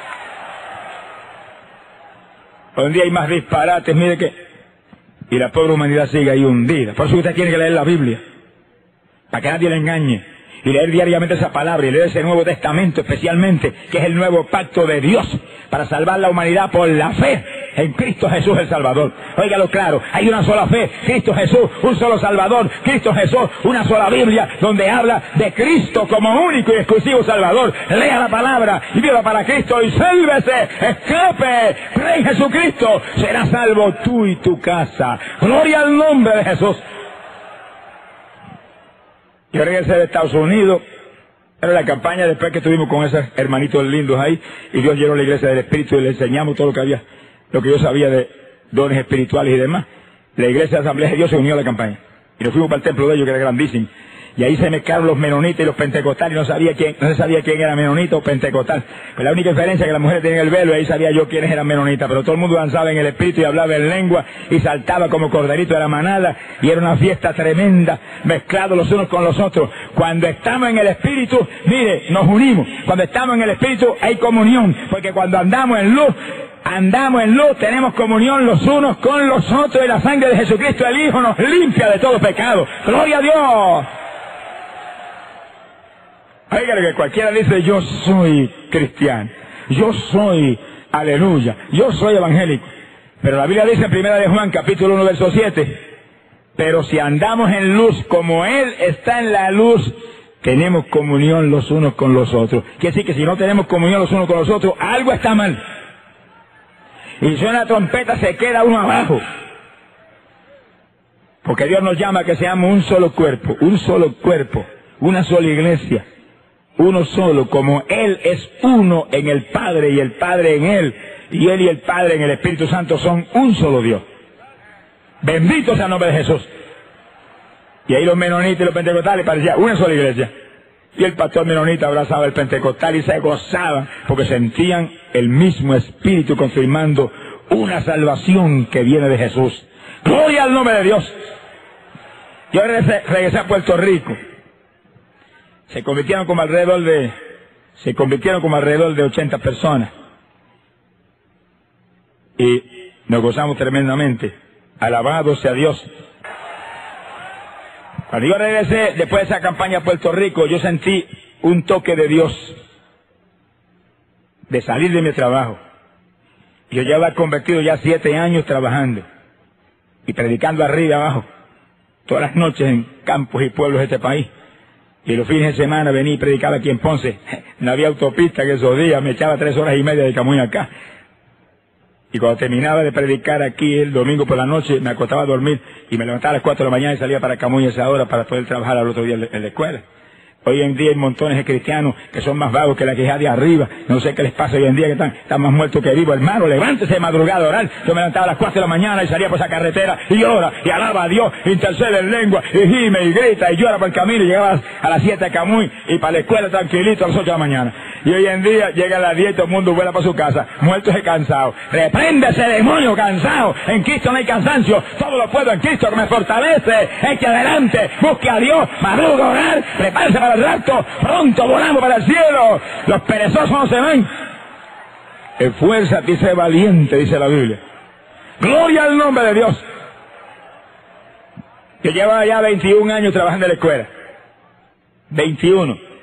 Hoy en día hay más disparates, mire que... Y la pobre humanidad sigue ahí hundida. Por eso usted tiene que leer la Biblia, para que nadie le engañe. Y leer diariamente esa palabra, y leer ese Nuevo Testamento especialmente, que es el nuevo pacto de Dios, para salvar la humanidad por la fe en Cristo Jesús el Salvador. Óigalo claro, hay una sola fe, Cristo Jesús, un solo Salvador, Cristo Jesús, una sola Biblia, donde habla de Cristo como único y exclusivo Salvador. Lea la palabra y viva para Cristo y sálvese, escape, cree en Jesucristo, será salvo tú y tu casa. Gloria al nombre de Jesús. Yo regresé de Estados Unidos Era la campaña después que estuvimos con esos hermanitos lindos ahí, y Dios llenó la iglesia del Espíritu y le enseñamos todo lo que había, lo que yo sabía de dones espirituales y demás. La iglesia de Asamblea de Dios se unió a la campaña. Y nos fuimos para el templo de ellos, que era grandísimo. Y ahí se mezclaron los menonitas y los pentecostales, y no sabía quién, no se sabía quién era menonita o pentecostal. Pues la única diferencia es que las mujeres tenían el velo, y ahí sabía yo quiénes eran menonitas, pero todo el mundo danzaba en el Espíritu y hablaba en lengua, y saltaba como corderito de la manada, y era una fiesta tremenda, mezclados los unos con los otros. Cuando estamos en el Espíritu, mire, nos unimos. Cuando estamos en el Espíritu hay comunión, porque cuando andamos en luz, andamos en luz, tenemos comunión los unos con los otros, y la sangre de Jesucristo el Hijo nos limpia de todo pecado. ¡Gloria a Dios! Oiga, que cualquiera dice, yo soy cristiano, yo soy, aleluya, yo soy evangélico. Pero la Biblia dice en primera de Juan, capítulo uno, verso siete, pero si andamos en luz como Él está en la luz, tenemos comunión los unos con los otros. Quiere decir que si no tenemos comunión los unos con los otros, algo está mal. Y si suena la trompeta, se queda uno abajo. Porque Dios nos llama a que seamos un solo cuerpo, un solo cuerpo, una sola iglesia. Uno solo, como Él es uno en el Padre y el Padre en Él, y Él y el Padre en el Espíritu Santo son un solo Dios. Bendito sea el nombre de Jesús. Y ahí los menonitas y los pentecostales parecían una sola iglesia. Y el pastor menonita abrazaba al pentecostal y se gozaba porque sentían el mismo Espíritu confirmando una salvación que viene de Jesús. ¡Gloria al nombre de Dios! Yo regresé, regresé a Puerto Rico. Se convirtieron como alrededor de, se convirtieron como alrededor de ochenta personas. Y nos gozamos tremendamente. Alabado sea Dios. Cuando yo regresé, después de esa campaña a Puerto Rico, yo sentí un toque de Dios de salir de mi trabajo. Yo ya había convertido ya siete años trabajando y predicando arriba y abajo, todas las noches en campos y pueblos de este país. Y los fines de semana venía y predicaba aquí en Ponce. No había autopista que esos días, me echaba tres horas y media de Camuy acá. Y cuando terminaba de predicar aquí el domingo por la noche, me acostaba a dormir y me levantaba a las cuatro de la mañana y salía para Camuy a esa hora para poder trabajar al otro día en la escuela. Hoy en día hay montones de cristianos que son más vagos que la queja de arriba. No sé qué les pasa hoy en día, que están, están más muertos que vivos. Hermano, levántese de madrugada a orar. Yo me levantaba a las cuatro de la mañana y salía por esa carretera y ora y alaba a Dios, intercede en lengua y gime y grita y llora por el camino y llegaba a las siete de Camuy y para la escuela tranquilito a las ocho de la mañana. Y hoy en día llega a las diez y todo el mundo vuela para su casa, muertos y cansados. Reprende ese demonio cansado. En Cristo no hay cansancio. Todo lo puedo en Cristo que me fortalece. Eche adelante, busque a Dios, madruga a orar, prepárese para el rapto. Pronto volamos para el cielo. Los perezosos no se van. Esfuérzate y sé valiente, dice la Biblia. Gloria al nombre de Dios. Yo llevaba ya veintiún años trabajando en la escuela. veintiuno.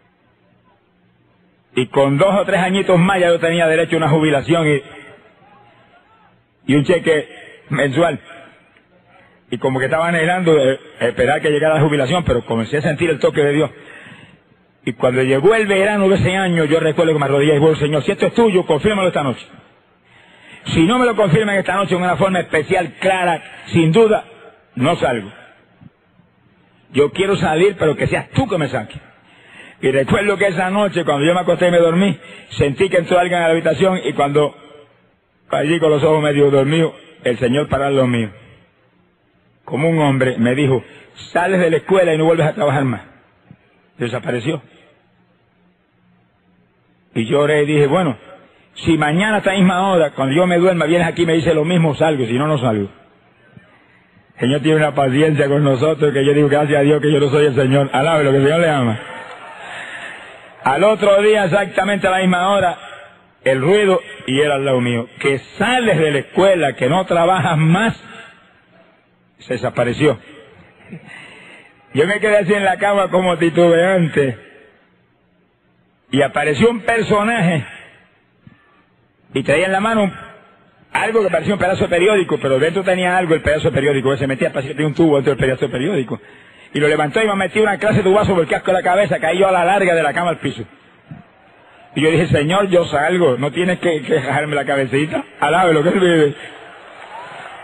Y con dos o tres añitos más ya yo tenía derecho a una jubilación y, y un cheque mensual. Y como que estaba anhelando eh, esperar que llegara la jubilación, pero comencé a sentir el toque de Dios. Y cuando llegó el verano de ese año, yo recuerdo que me arrodillé y dije, Señor, si esto es tuyo, confírmalo esta noche. Si no me lo confirman esta noche en una forma especial, clara, sin duda, no salgo. Yo quiero salir, pero que seas tú que me saques. Y recuerdo que esa noche, cuando yo me acosté y me dormí, sentí que entró alguien a la habitación y cuando allí con los ojos medio dormidos, el Señor paró lo mío. Como un hombre me dijo, sales de la escuela y no vuelves a trabajar más. Desapareció. Y yo oré y dije, bueno, si mañana a esta misma hora, cuando yo me duerma, vienes aquí y me dices lo mismo, salgo, si no, no salgo. El Señor tiene una paciencia con nosotros que yo digo, gracias a Dios que yo no soy el Señor. Alabe lo que el Señor le ama. Al otro día, exactamente a la misma hora, el ruido, y era al lado mío, que sales de la escuela, que no trabajas más, se desapareció. Yo me quedé así en la cama como titubeante, y apareció un personaje, y traía en la mano algo que parecía un pedazo de periódico, pero dentro tenía algo, el pedazo de periódico, que se metía, parecía que tenía un tubo dentro del pedazo de periódico. Y lo levantó y me metió una clase de tubazo por el casco de la cabeza, caí yo a la larga de la cama al piso. Y yo dije, Señor, yo salgo, no tienes que, que dejarme la cabecita. Alabe lo que Él vive.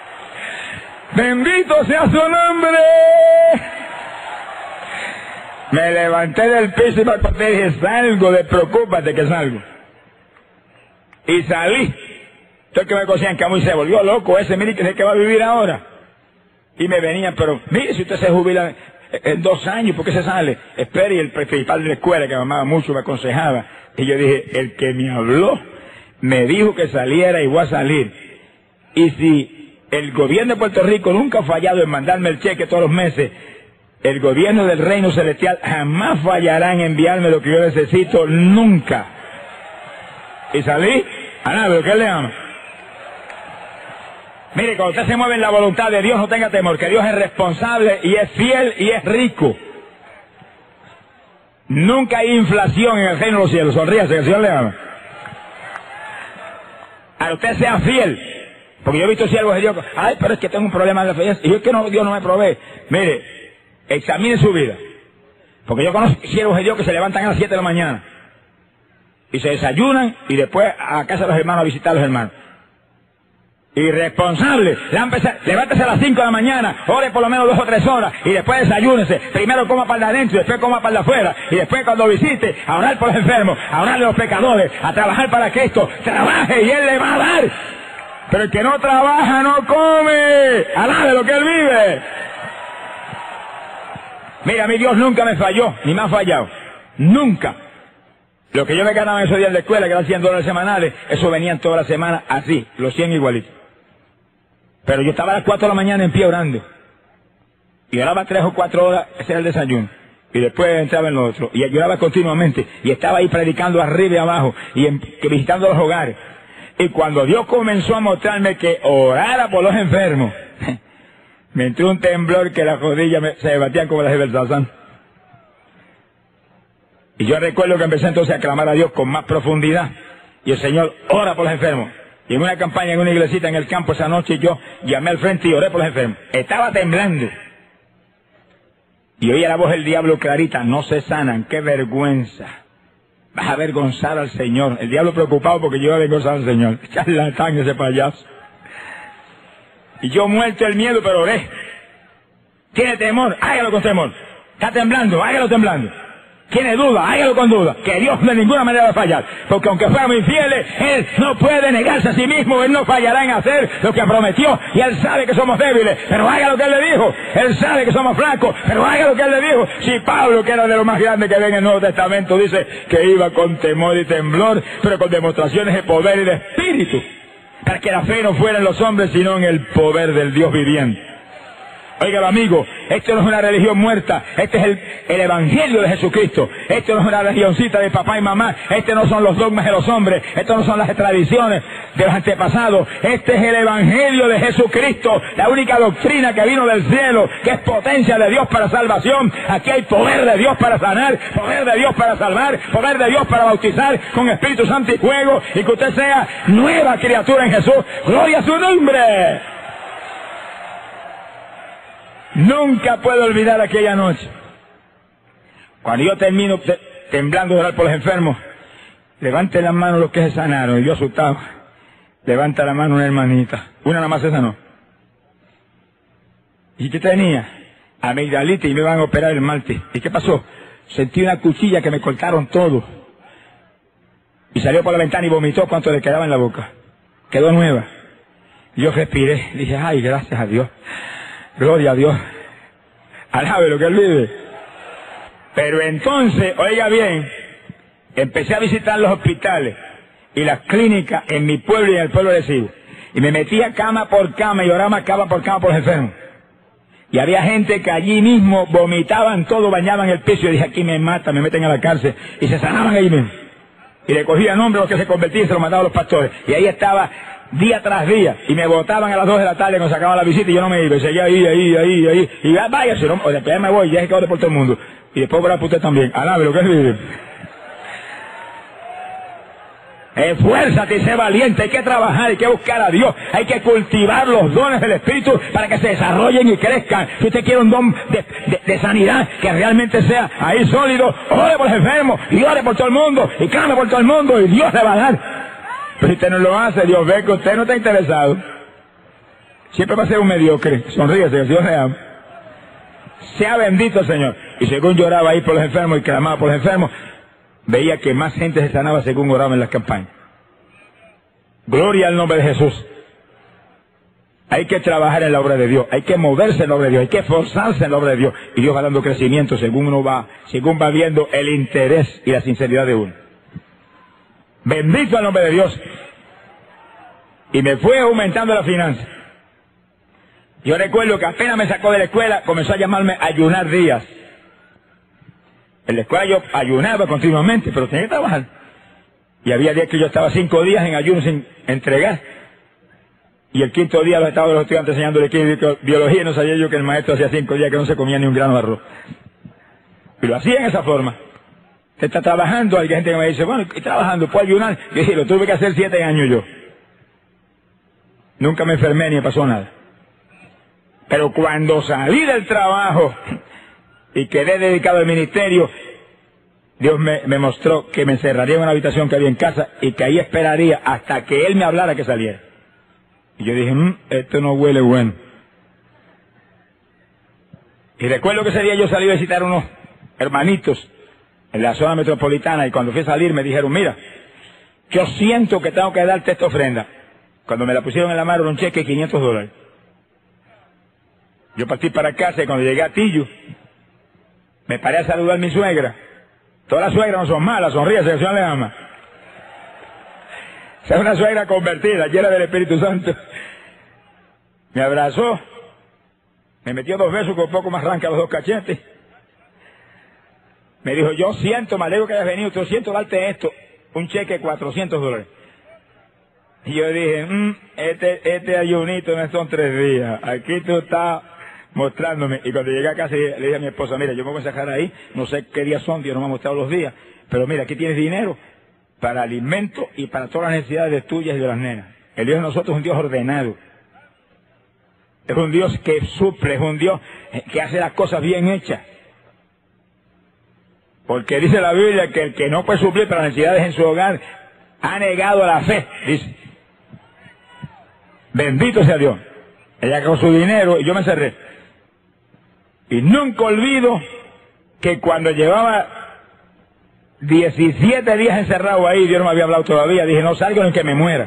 Bendito sea su nombre. Me levanté del piso y me acosté y dije, salgo, despreocúpate que salgo. Y salí. Entonces que me cocían que muy se volvió loco ese, mire que es el que va a vivir ahora. Y me venían, pero mire, si usted se jubila en dos años, ¿por qué se sale? Espere, y el principal de la escuela, que me amaba mucho, me aconsejaba. Y yo dije, el que me habló, me dijo que saliera y voy a salir. Y si el gobierno de Puerto Rico nunca ha fallado en mandarme el cheque todos los meses, el gobierno del reino celestial jamás fallará en enviarme lo que yo necesito, nunca. Y salí, a nada, ¿qué le ama? Mire, cuando usted se mueve en la voluntad de Dios, no tenga temor, que Dios es responsable y es fiel y es rico. Nunca hay inflación en el reino de los cielos, sonríase, que el Señor le ama. A usted sea fiel, porque yo he visto siervos de Dios, ay, pero es que tengo un problema de fe, y yo es que no, Dios no me provee. Mire, examine su vida, porque yo conozco siervos de Dios que se levantan a las siete de la mañana, y se desayunan, y después a casa de los hermanos a visitar a los hermanos. Irresponsable, levántese a las cinco de la mañana, ore por lo menos dos o tres horas, y después desayúnese, primero coma para adentro, y después coma para afuera, y después cuando visite, a orar por los enfermos, a orar a los pecadores, a trabajar para que esto trabaje y Él le va a dar. Pero el que no trabaja no come, alabe lo que Él vive. Mira, mi Dios nunca me falló, ni me ha fallado, nunca. Lo que yo me ganaba en esos días de escuela, que eran cien dólares semanales, eso venían toda la semana así, los cien igualitos. Pero yo estaba a las cuatro de la mañana en pie orando. Y oraba tres o cuatro horas, ese era el desayuno. Y después entraba en lo otro. Y lloraba continuamente. Y estaba ahí predicando arriba y abajo. Y en, que visitando los hogares. Y cuando Dios comenzó a mostrarme que orara por los enfermos, me entró un temblor que las rodillas me, se batían como las de Belsasán. Y yo recuerdo que empecé entonces a clamar a Dios con más profundidad. Y el Señor ora por los enfermos. Y en una campaña en una iglesita en el campo esa noche yo llamé al frente y oré por los enfermos. Estaba temblando. Y oía la voz del diablo clarita, no se sanan, qué vergüenza. Vas a avergonzar al Señor. El diablo preocupado porque yo iba a avergonzar al Señor. Charlatán ese payaso. Y yo muerto el miedo, pero oré. ¿Tiene temor? Hágalo con temor. ¿Está temblando? Hágalo temblando. ¿Tiene duda? Hágalo con duda. Que Dios de ninguna manera va a fallar. Porque aunque fuéramos infieles, Él no puede negarse a sí mismo. Él no fallará en hacer lo que prometió. Y Él sabe que somos débiles, pero haga lo que Él le dijo. Él sabe que somos flacos, pero haga lo que Él le dijo. Si Pablo, que era de lo más grande que ve en el Nuevo Testamento, dice que iba con temor y temblor, pero con demostraciones de poder y de espíritu. Para que la fe no fuera en los hombres, sino en el poder del Dios viviente. Oiga, amigo, esto no es una religión muerta, este es el, el Evangelio de Jesucristo. Esto no es una religioncita de papá y mamá, este no son los dogmas de los hombres, esto no son las tradiciones de los antepasados. Este es el Evangelio de Jesucristo, la única doctrina que vino del cielo, que es potencia de Dios para salvación. Aquí hay poder de Dios para sanar, poder de Dios para salvar, poder de Dios para bautizar con Espíritu Santo y fuego, y que usted sea nueva criatura en Jesús. ¡Gloria a su nombre! Nunca puedo olvidar aquella noche. Cuando yo termino te, temblando de orar por los enfermos, levante la mano los que se sanaron. Y yo asustado, levanta la mano una hermanita. Una nada más, esa no. ¿Y qué tenía? Amigdalitis, y me iban a operar el martes. ¿Y qué pasó? Sentí una cuchilla que me cortaron todo. Y salió por la ventana y vomitó cuanto le quedaba en la boca. Quedó nueva. Yo respiré, dije, ay, gracias a Dios. Gloria a Dios. Alabe lo que Él vive. Pero entonces, oiga bien, empecé a visitar los hospitales y las clínicas en mi pueblo y en el pueblo de Cibo. Y me metía cama por cama y oraba cama por cama por los enfermos. Y había gente que allí mismo vomitaban todo, bañaban el piso. Y dije, aquí me matan, me meten a la cárcel. Y se sanaban ahí mismo. Y le cogían nombre a los que se convertían y se los mandaban a los pastores. Y ahí estaba día tras día, y me botaban a las dos de la tarde cuando sacaban la visita y yo no me iba, y seguía ahí, ahí, ahí, ahí, y ya, vaya, si no, o después me voy, ya es que ore por todo el mundo, y después orar por usted también, alabe lo que es vivir. Esfuérzate y sé valiente, hay que trabajar, hay que buscar a Dios, hay que cultivar los dones del Espíritu para que se desarrollen y crezcan. Si usted quiere un don de, de, de sanidad que realmente sea ahí sólido, ore por los enfermos, y ore por todo el mundo, y clame por todo el mundo, y Dios le va a dar. Pero si usted no lo hace, Dios ve que usted no está interesado. Siempre va a ser un mediocre. Sonríese, que Dios le ama. Sea bendito el Señor. Y según lloraba ahí por los enfermos y clamaba por los enfermos, veía que más gente se sanaba según oraba en las campañas. Gloria al nombre de Jesús. Hay que trabajar en la obra de Dios, hay que moverse en la obra de Dios, hay que esforzarse en la obra de Dios. Y Dios va dando crecimiento según uno va, según va viendo el interés y la sinceridad de uno. Bendito el nombre de Dios. Y me fue aumentando la finanza. Yo recuerdo que apenas me sacó de la escuela, comenzó a llamarme a ayunar días. En la escuela yo ayunaba continuamente, pero tenía que trabajar. Y había días que yo estaba cinco días en ayuno sin entregar. Y el quinto día los estaba los estudiantes enseñándole química, biología, y no sabía yo que el maestro hacía cinco días que no se comía ni un grano de arroz. Y lo hacía en esa forma. Se está trabajando, hay gente que me dice, bueno, ¿y trabajando? ¿Puedo ayunar? Y dije, lo tuve que hacer siete años yo. Nunca me enfermé ni me pasó nada. Pero cuando salí del trabajo y quedé dedicado al ministerio, Dios me, me mostró que me encerraría en una habitación que había en casa y que ahí esperaría hasta que Él me hablara que saliera. Y yo dije, mmm, esto no huele bueno. Y recuerdo que ese día yo salí a visitar a unos hermanitos en la zona metropolitana y cuando fui a salir me dijeron, mira, yo siento que tengo que darte esta ofrenda. Cuando me la pusieron en la mano era un cheque de quinientos dólares. Yo partí para casa y cuando llegué a Tillo, me paré a saludar a mi suegra. Todas las suegras no son malas, sonríe, el Señor le ama. Es una suegra convertida, llena del Espíritu Santo. Me abrazó, me metió dos besos con un poco más arranca los dos cachetes. Me dijo, yo siento, me alegro que hayas venido, yo siento darte esto, un cheque de cuatrocientos dólares. Y yo dije, mmm, este, este ayunito no son tres días, aquí tú estás mostrándome. Y cuando llegué a casa le dije a mi esposa, mira, yo me voy a sacar ahí, no sé qué días son, Dios no me ha mostrado los días, pero mira, aquí tienes dinero para alimento y para todas las necesidades tuyas y de las nenas. El Dios de nosotros es un Dios ordenado. Es un Dios que suple, es un Dios que hace las cosas bien hechas. Porque dice la Biblia que el que no puede suplir para las necesidades en su hogar ha negado la fe, dice. Bendito sea Dios. Ella con su dinero y yo me encerré. Y nunca olvido que cuando llevaba diecisiete días encerrado ahí, Dios no me había hablado todavía, dije, no salgo ni que me muera.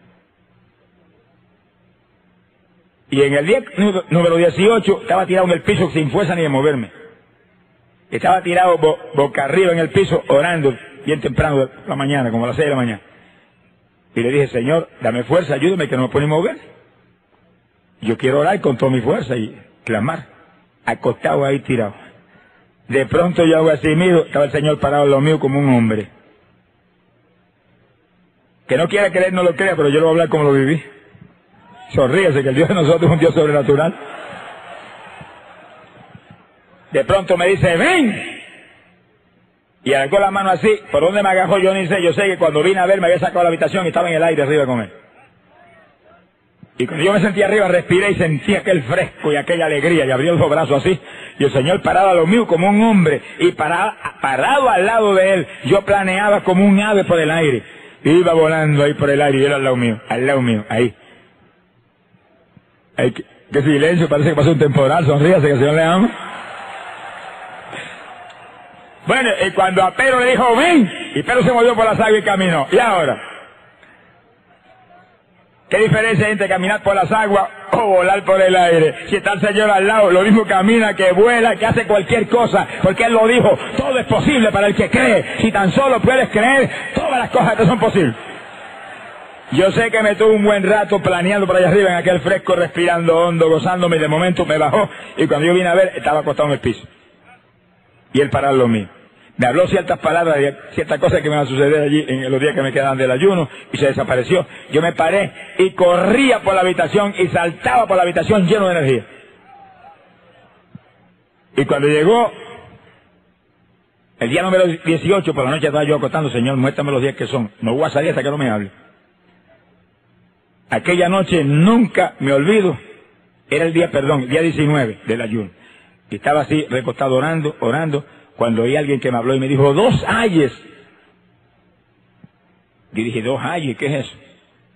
Y en el día número dieciocho estaba tirado en el piso sin fuerza ni de moverme. Estaba tirado bo boca arriba en el piso orando bien temprano de la mañana, como a las seis de la mañana. Y le dije, Señor, dame fuerza, ayúdame que no me puedo ni mover. Yo quiero orar con toda mi fuerza y clamar. Acostado ahí tirado. De pronto yo hago así, miro, estaba el Señor parado en lo mío como un hombre. Que no quiera creer, no lo crea, pero yo lo voy a hablar como lo viví. Sonríese, que el Dios de nosotros es un Dios sobrenatural. De pronto me dice, ven. Y arrancó la mano así, ¿por dónde me agajó? Yo ni sé, yo sé que cuando vine a ver me había sacado de la habitación y estaba en el aire arriba con él. Y cuando yo me sentí arriba, respiré y sentí aquel fresco y aquella alegría, y abrí los brazos así, y el Señor parado a lo mío como un hombre, y parado, parado al lado de él, yo planeaba como un ave por el aire, y iba volando ahí por el aire, y él al lado mío, al lado mío, ahí. Ay, qué, qué silencio, parece que pasó un temporal, sonríase que el Señor le ama. Bueno, y cuando a Pedro le dijo, ven, y Pedro se movió por las aguas y caminó, y ahora, ¿qué diferencia hay entre caminar por las aguas o volar por el aire? Si está el Señor al lado, lo mismo camina, que vuela, que hace cualquier cosa, porque Él lo dijo, todo es posible para el que cree. Si tan solo puedes creer, todas las cosas te son posibles. Yo sé que me tuve un buen rato planeando por allá arriba en aquel fresco, respirando hondo, gozándome, y de momento me bajó, y cuando yo vine a ver, estaba acostado en el piso. Y Él parado lo mío. Me habló ciertas palabras, ciertas cosas que me van a suceder allí en los días que me quedan del ayuno, y se desapareció. Yo me paré y corría por la habitación y saltaba por la habitación lleno de energía. Y cuando llegó el día número dieciocho, por la noche estaba yo acostando, Señor, muéstrame los días que son. No voy a salir hasta que no me hable. Aquella noche nunca me olvido, era el día, perdón, el día diecinueve del ayuno. Y estaba así, recostado orando, orando, cuando oí a alguien que me habló y me dijo, dos ayes. Y dije, dos ayes, ¿qué es eso?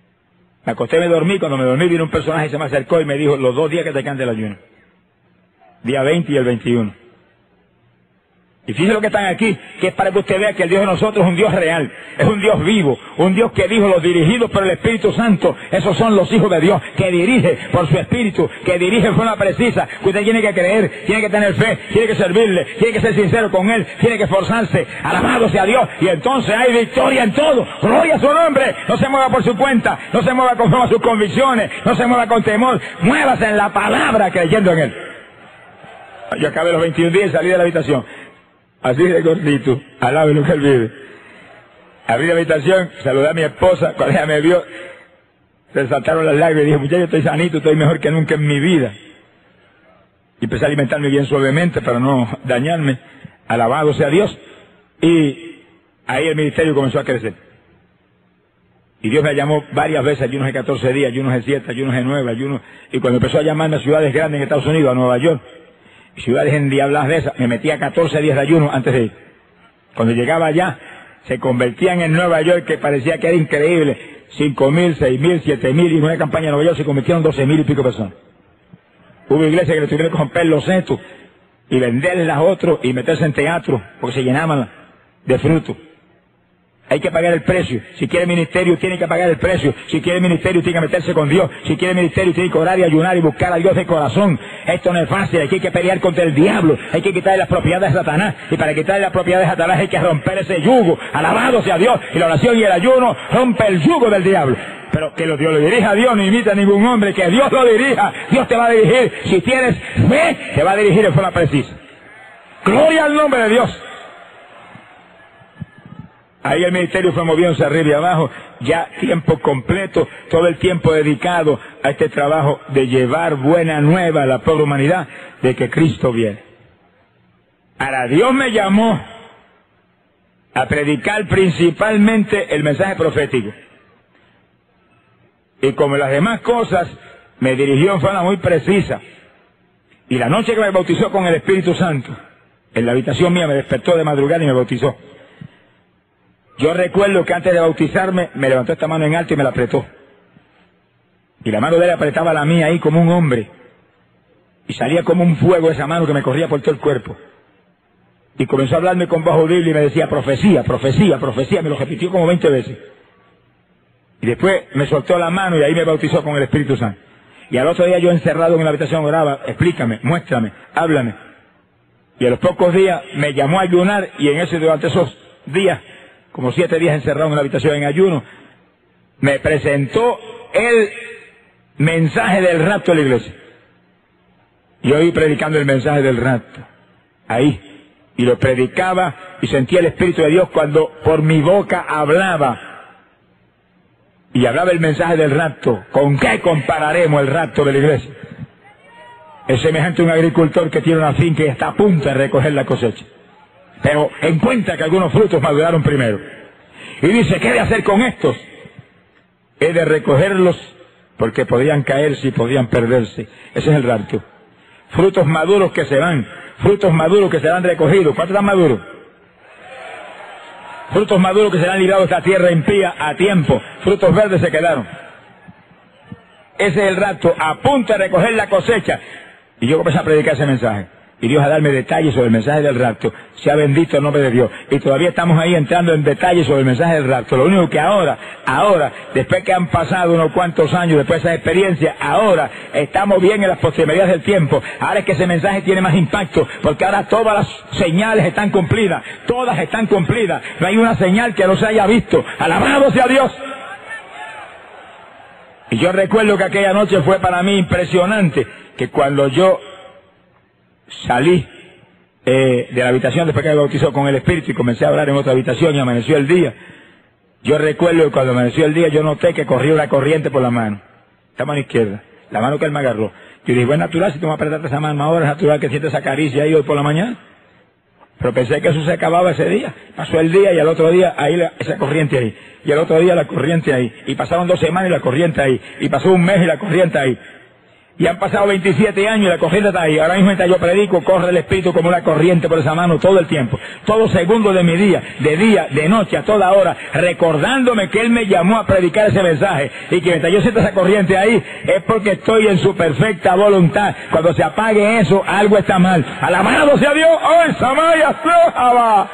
Me acosté y me dormí, cuando me dormí vino un personaje y se me acercó y me dijo, los dos días que te quedan del ayuno. día veinte y el veintiuno. Y fíjense lo que están aquí, que es para que usted vea que el Dios de nosotros es un Dios real, es un Dios vivo, un Dios que dijo los dirigidos por el Espíritu Santo, esos son los hijos de Dios, que dirige por su Espíritu, que dirige de forma precisa, que usted tiene que creer, tiene que tener fe, tiene que servirle, tiene que ser sincero con Él, tiene que esforzarse, alabado sea Dios, y entonces hay victoria en todo, gloria a su nombre, no se mueva por su cuenta, no se mueva conforme a sus convicciones, no se mueva con temor, muévase en la palabra creyendo en Él. Yo acabé los veintiún días y salí de la habitación. Así de cortito, alabe lo que Él vive. Abrí la habitación, saludé a mi esposa, cuando ella me vio, se saltaron las lágrimas y dije, muchacho, estoy sanito, estoy mejor que nunca en mi vida. Y empecé a alimentarme bien suavemente para no dañarme, alabado sea Dios. Y ahí el ministerio comenzó a crecer. Y Dios me llamó varias veces, ayunos de catorce días, ayunos de siete, ayunos de nueve, ayunos... Y cuando empezó a llamarme a ciudades grandes en Estados Unidos, a Nueva York, ciudades endiabladas de esas, me metía catorce días de ayuno antes de ir. Cuando llegaba allá, se convertían en Nueva York, que parecía que era increíble, cinco mil, seis mil, siete mil, y en una campaña en Nueva York se convirtieron doce mil y pico personas. Hubo iglesias que le tuvieron que romper los setos y venderles a otros y meterse en teatro, porque se llenaban de fruto. Hay que pagar el precio. Si quiere ministerio, tiene que pagar el precio. Si quiere ministerio, tiene que meterse con Dios. Si quiere ministerio, tiene que orar y ayunar y buscar a Dios de corazón. Esto no es fácil. Hay que pelear contra el diablo. Hay que quitarle las propiedades de Satanás. Y para quitarle las propiedades de Satanás hay que romper ese yugo. Alabado sea Dios. Y la oración y el ayuno rompe el yugo del diablo. Pero que Dios lo dirija a Dios, no imita a ningún hombre. Que Dios lo dirija. Dios te va a dirigir. Si tienes fe, te va a dirigir de forma precisa. Gloria al nombre de Dios. Ahí el ministerio fue moviéndose arriba y abajo, ya tiempo completo, todo el tiempo dedicado a este trabajo de llevar buena nueva a la pobre humanidad de que Cristo viene. Ahora, Dios me llamó a predicar principalmente el mensaje profético. Y como las demás cosas, me dirigió en forma muy precisa. Y la noche que me bautizó con el Espíritu Santo, en la habitación mía me despertó de madrugada y me bautizó. Yo recuerdo que antes de bautizarme, me levantó esta mano en alto y me la apretó. Y la mano de él apretaba la mía ahí como un hombre. Y salía como un fuego esa mano que me corría por todo el cuerpo. Y comenzó a hablarme con voz audible y me decía, profecía, profecía, profecía. Me lo repitió como veinte veces. Y después me soltó la mano y ahí me bautizó con el Espíritu Santo. Y al otro día yo encerrado en la habitación oraba, explícame, muéstrame, háblame. Y a los pocos días me llamó a ayunar y en ese durante esos días, como siete días encerrado en la habitación en ayuno, me presentó el mensaje del rapto de la iglesia. Y yo iba predicando el mensaje del rapto, ahí, y lo predicaba y sentía el Espíritu de Dios cuando por mi boca hablaba, y hablaba el mensaje del rapto. ¿Con qué compararemos el rapto de la iglesia? Es semejante a un agricultor que tiene una finca y está a punto de recoger la cosecha. Pero encuentra que algunos frutos maduraron primero. Y dice, ¿qué he de hacer con estos? He de recogerlos porque podrían caerse y podrían perderse. Ese es el rapto. Frutos maduros que se van. Frutos maduros que serán recogidos. ¿Cuántos están maduros? Frutos maduros que serán librados de esta tierra impía a tiempo. Frutos verdes se quedaron. Ese es el rapto. A punto de recoger la cosecha. Y yo comencé a predicar ese mensaje. Y Dios a darme detalles sobre el mensaje del rapto. Sea bendito el nombre de Dios. Y todavía estamos ahí entrando en detalles sobre el mensaje del rapto. Lo único que ahora, ahora, después que han pasado unos cuantos años, después de esa experiencia, ahora estamos bien en las postrimerías del tiempo. Ahora es que ese mensaje tiene más impacto, porque ahora todas las señales están cumplidas. Todas están cumplidas. No hay una señal que no se haya visto. Alabado sea Dios. Y yo recuerdo que aquella noche fue para mí impresionante, que cuando yo salí eh, de la habitación después que me bautizó con el Espíritu y comencé a hablar en otra habitación y amaneció el día. Yo recuerdo que cuando amaneció el día yo noté que corría una corriente por la mano, esta mano izquierda, la mano que él me agarró. Yo dije, bueno, es natural, si tú me apretaste esa mano ahora, es natural que sientes esa caricia ahí hoy por la mañana. Pero pensé que eso se acababa ese día. Pasó el día y al otro día ahí la, esa corriente ahí. Y al otro día la corriente ahí. Y pasaron dos semanas y la corriente ahí. Y pasó un mes y la corriente ahí. Y han pasado veintisiete años y la corriente está ahí. Ahora mismo mientras yo predico, corre el Espíritu como una corriente por esa mano todo el tiempo. Todo segundo de mi día, de día, de noche, a toda hora, recordándome que Él me llamó a predicar ese mensaje. Y que mientras yo siento esa corriente ahí, es porque estoy en su perfecta voluntad. Cuando se apague eso, algo está mal. Alabado sea Dios. ¡Oh, Samaya Flojaba!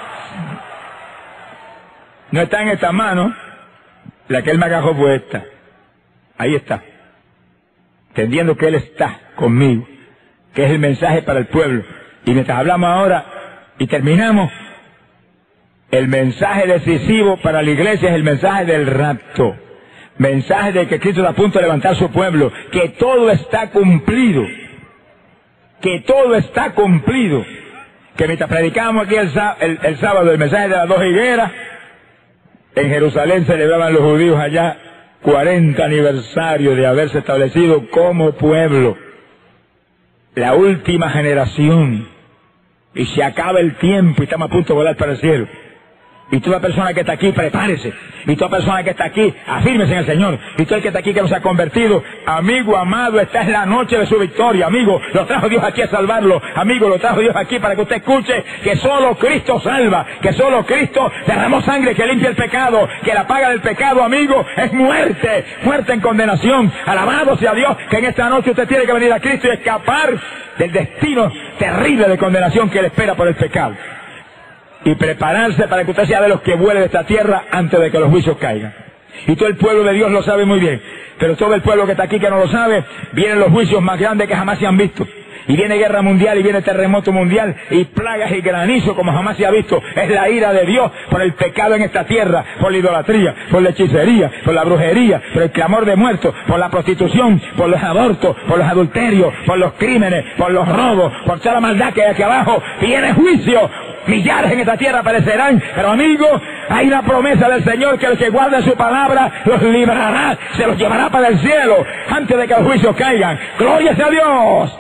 No está en esta mano. La que Él me agarró fue esta. Ahí está. Entendiendo que Él está conmigo, que es el mensaje para el pueblo. Y mientras hablamos ahora y terminamos, el mensaje decisivo para la iglesia es el mensaje del rapto. Mensaje de que Cristo está a punto de levantar su pueblo, que todo está cumplido, que todo está cumplido. Que mientras predicábamos aquí el, el, el sábado el mensaje de las dos higueras, en Jerusalén celebraban los judíos allá cuarenta aniversario de haberse establecido como pueblo, la última generación, y se acaba el tiempo y estamos a punto de volar para el cielo. Y toda persona que está aquí, prepárese. Y toda persona que está aquí, afírmese en el Señor. Y todo el que está aquí que nos ha convertido, amigo amado, esta es la noche de su victoria. Amigo, lo trajo Dios aquí a salvarlo. Amigo, lo trajo Dios aquí para que usted escuche que solo Cristo salva. Que solo Cristo derramó sangre que limpia el pecado. Que la paga del pecado, amigo, es muerte. Muerte en condenación. Alabado sea Dios que en esta noche usted tiene que venir a Cristo y escapar del destino terrible de condenación que le espera por el pecado. Y prepararse para que usted sea de los que vuele de esta tierra antes de que los juicios caigan. Y todo el pueblo de Dios lo sabe muy bien. Pero todo el pueblo que está aquí que no lo sabe, vienen los juicios más grandes que jamás se han visto. Y viene guerra mundial, y viene terremoto mundial, y plagas y granizo como jamás se ha visto. Es la ira de Dios por el pecado en esta tierra, por la idolatría, por la hechicería, por la brujería, por el clamor de muertos, por la prostitución, por los abortos, por los adulterios, por los crímenes, por los robos, por toda la maldad que hay aquí abajo. Viene juicio. Millares en esta tierra perecerán, pero amigo, hay una promesa del Señor que el que guarda su palabra los librará, se los llevará para el cielo antes de que los juicios caigan. ¡Gloria sea a Dios!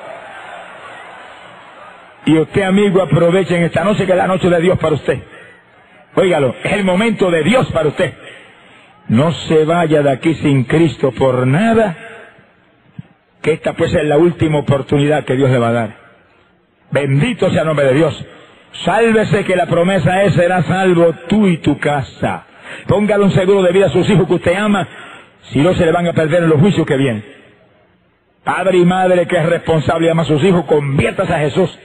Y usted, amigo, aproveche en esta noche que es la noche de Dios para usted. Óigalo, es el momento de Dios para usted. No se vaya de aquí sin Cristo por nada, que esta pues es la última oportunidad que Dios le va a dar. Bendito sea el nombre de Dios. Sálvese, que la promesa es: será salvo tú y tu casa. Póngale un seguro de vida a sus hijos que usted ama, si no se le van a perder en los juicios que vienen. Padre y madre que es responsable y ama a sus hijos, conviértase a Jesús,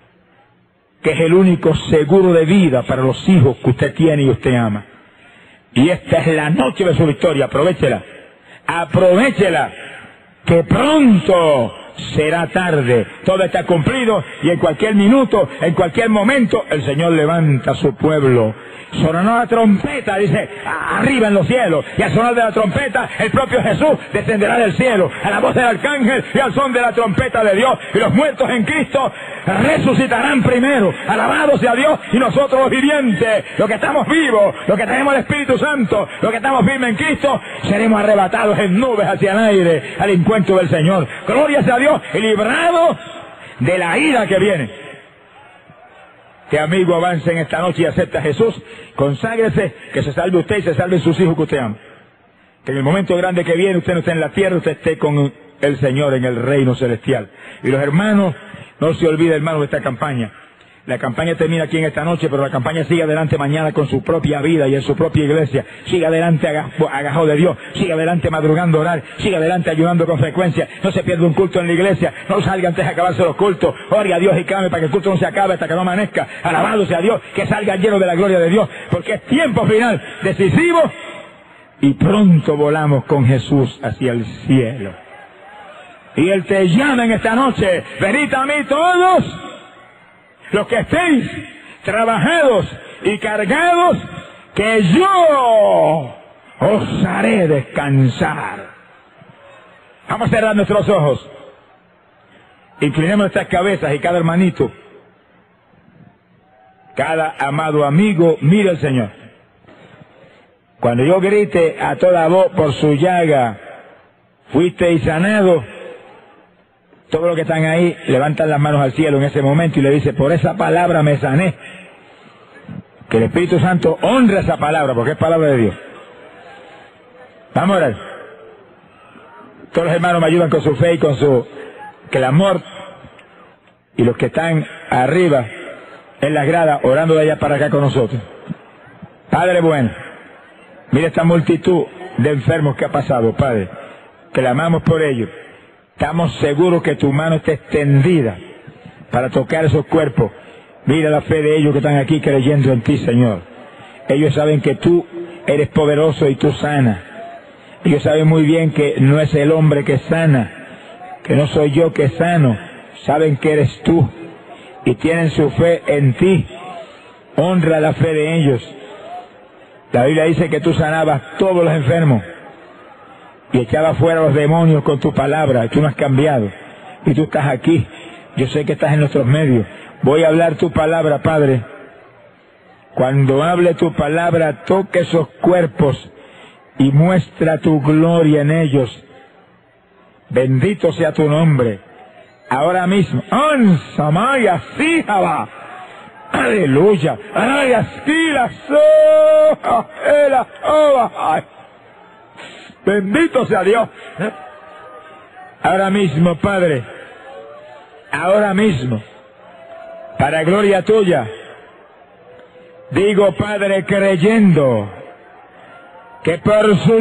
que es el único seguro de vida para los hijos que usted tiene y usted ama. Y esta es la noche de su victoria. Aprovéchela, aprovéchela, que pronto será tarde. Todo está cumplido y en cualquier minuto, en cualquier momento, el Señor levanta a su pueblo. Sonó la trompeta, dice, arriba en los cielos, y al sonar de la trompeta, el propio Jesús descenderá del cielo, a la voz del arcángel y al son de la trompeta de Dios, y los muertos en Cristo resucitarán primero. Alabado sea Dios, y nosotros los vivientes, los que estamos vivos, los que tenemos el Espíritu Santo, los que estamos firmes en Cristo, seremos arrebatados en nubes hacia el aire, al encuentro del Señor. Gloria sea a Dios, y librados de la ira que viene. Que amigo avance en esta noche y acepta a Jesús, conságrese, que se salve usted y se salven sus hijos que usted ama. Que en el momento grande que viene usted no esté en la tierra, usted esté con el Señor en el reino celestial. Y los hermanos, no se olviden, hermanos, de esta campaña. La campaña termina aquí en esta noche, pero la campaña sigue adelante mañana con su propia vida y en su propia iglesia. Sigue adelante agajado de Dios, sigue adelante madrugando a orar, sigue adelante ayudando con frecuencia. No se pierda un culto en la iglesia, no salga antes de acabarse los cultos. Ore a Dios y clame para que el culto no se acabe hasta que no amanezca. Alabado sea Dios, que salga lleno de la gloria de Dios, porque es tiempo final, decisivo, y pronto volamos con Jesús hacia el cielo. Y Él te llama en esta noche: venid a mí todos los que estéis trabajados y cargados, que yo os haré descansar. Vamos a cerrar nuestros ojos, inclinemos nuestras cabezas, y cada hermanito, cada amado amigo, mire al Señor. Cuando yo grite a toda voz: por su llaga fuisteis sanados, todos los que están ahí levantan las manos al cielo en ese momento y le dicen: por esa palabra me sané. Que el Espíritu Santo honre esa palabra, porque es palabra de Dios. Vamos a orar. Todos los hermanos me ayudan con su fe y con su clamor, y los que están arriba en las gradas orando de allá para acá con nosotros. Padre bueno, mira esta multitud de enfermos que ha pasado, Padre. Clamamos por ellos. Estamos seguros que tu mano está extendida para tocar esos cuerpos. Mira la fe de ellos que están aquí creyendo en ti, Señor. Ellos saben que tú eres poderoso y tú sanas. Ellos saben muy bien que no es el hombre que sana, que no soy yo que sano. Saben que eres tú y tienen su fe en ti. Honra la fe de ellos. La Biblia dice que tú sanabas todos los enfermos y echabas fuera los demonios con tu palabra. Y tú no has cambiado y tú estás aquí. Yo sé que estás en nuestros medios. Voy a hablar tu palabra, Padre. Cuando hable tu palabra, toque esos cuerpos y muestra tu gloria en ellos. Bendito sea tu nombre. Ahora mismo. ¡Ansamaya Sijaba! ¡Aleluya! ¡Aleluya! Bendito sea Dios. Ahora mismo, Padre. Ahora mismo. Para gloria tuya. Digo, Padre, creyendo que por su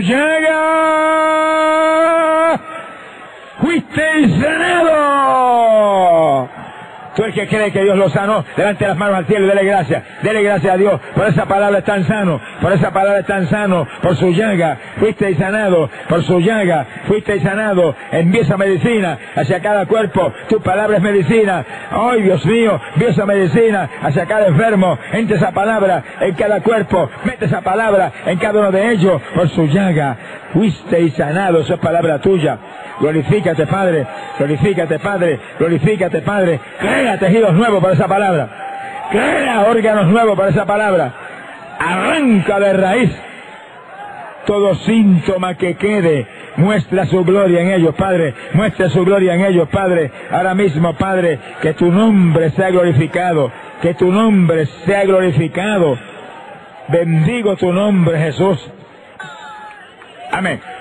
llaga fuiste sanado. Tú el que cree que Dios lo sanó, levante las manos al cielo y dele gracias. Dele gracias a Dios. Por esa palabra es tan sano. Por esa palabra es tan sano. Por su llaga fuiste sanado. Por su llaga fuiste sanado. Envía esa medicina hacia cada cuerpo. Tu palabra es medicina. ¡Ay, Dios mío! Envía esa medicina hacia cada enfermo. Entre esa palabra en cada cuerpo. Mete esa palabra en cada uno de ellos. Por su llaga fuiste sanado. Esa es palabra tuya. Glorifícate, Padre. Glorifícate, Padre. Glorifícate, Padre. Crea tejidos nuevos para esa palabra. Crea órganos nuevos para esa palabra. Arranca de raíz todo síntoma que quede. Muestra su gloria en ellos, Padre. Muestra su gloria en ellos, Padre. Ahora mismo, Padre, que tu nombre sea glorificado. Que tu nombre sea glorificado. Bendigo tu nombre, Jesús. Amén.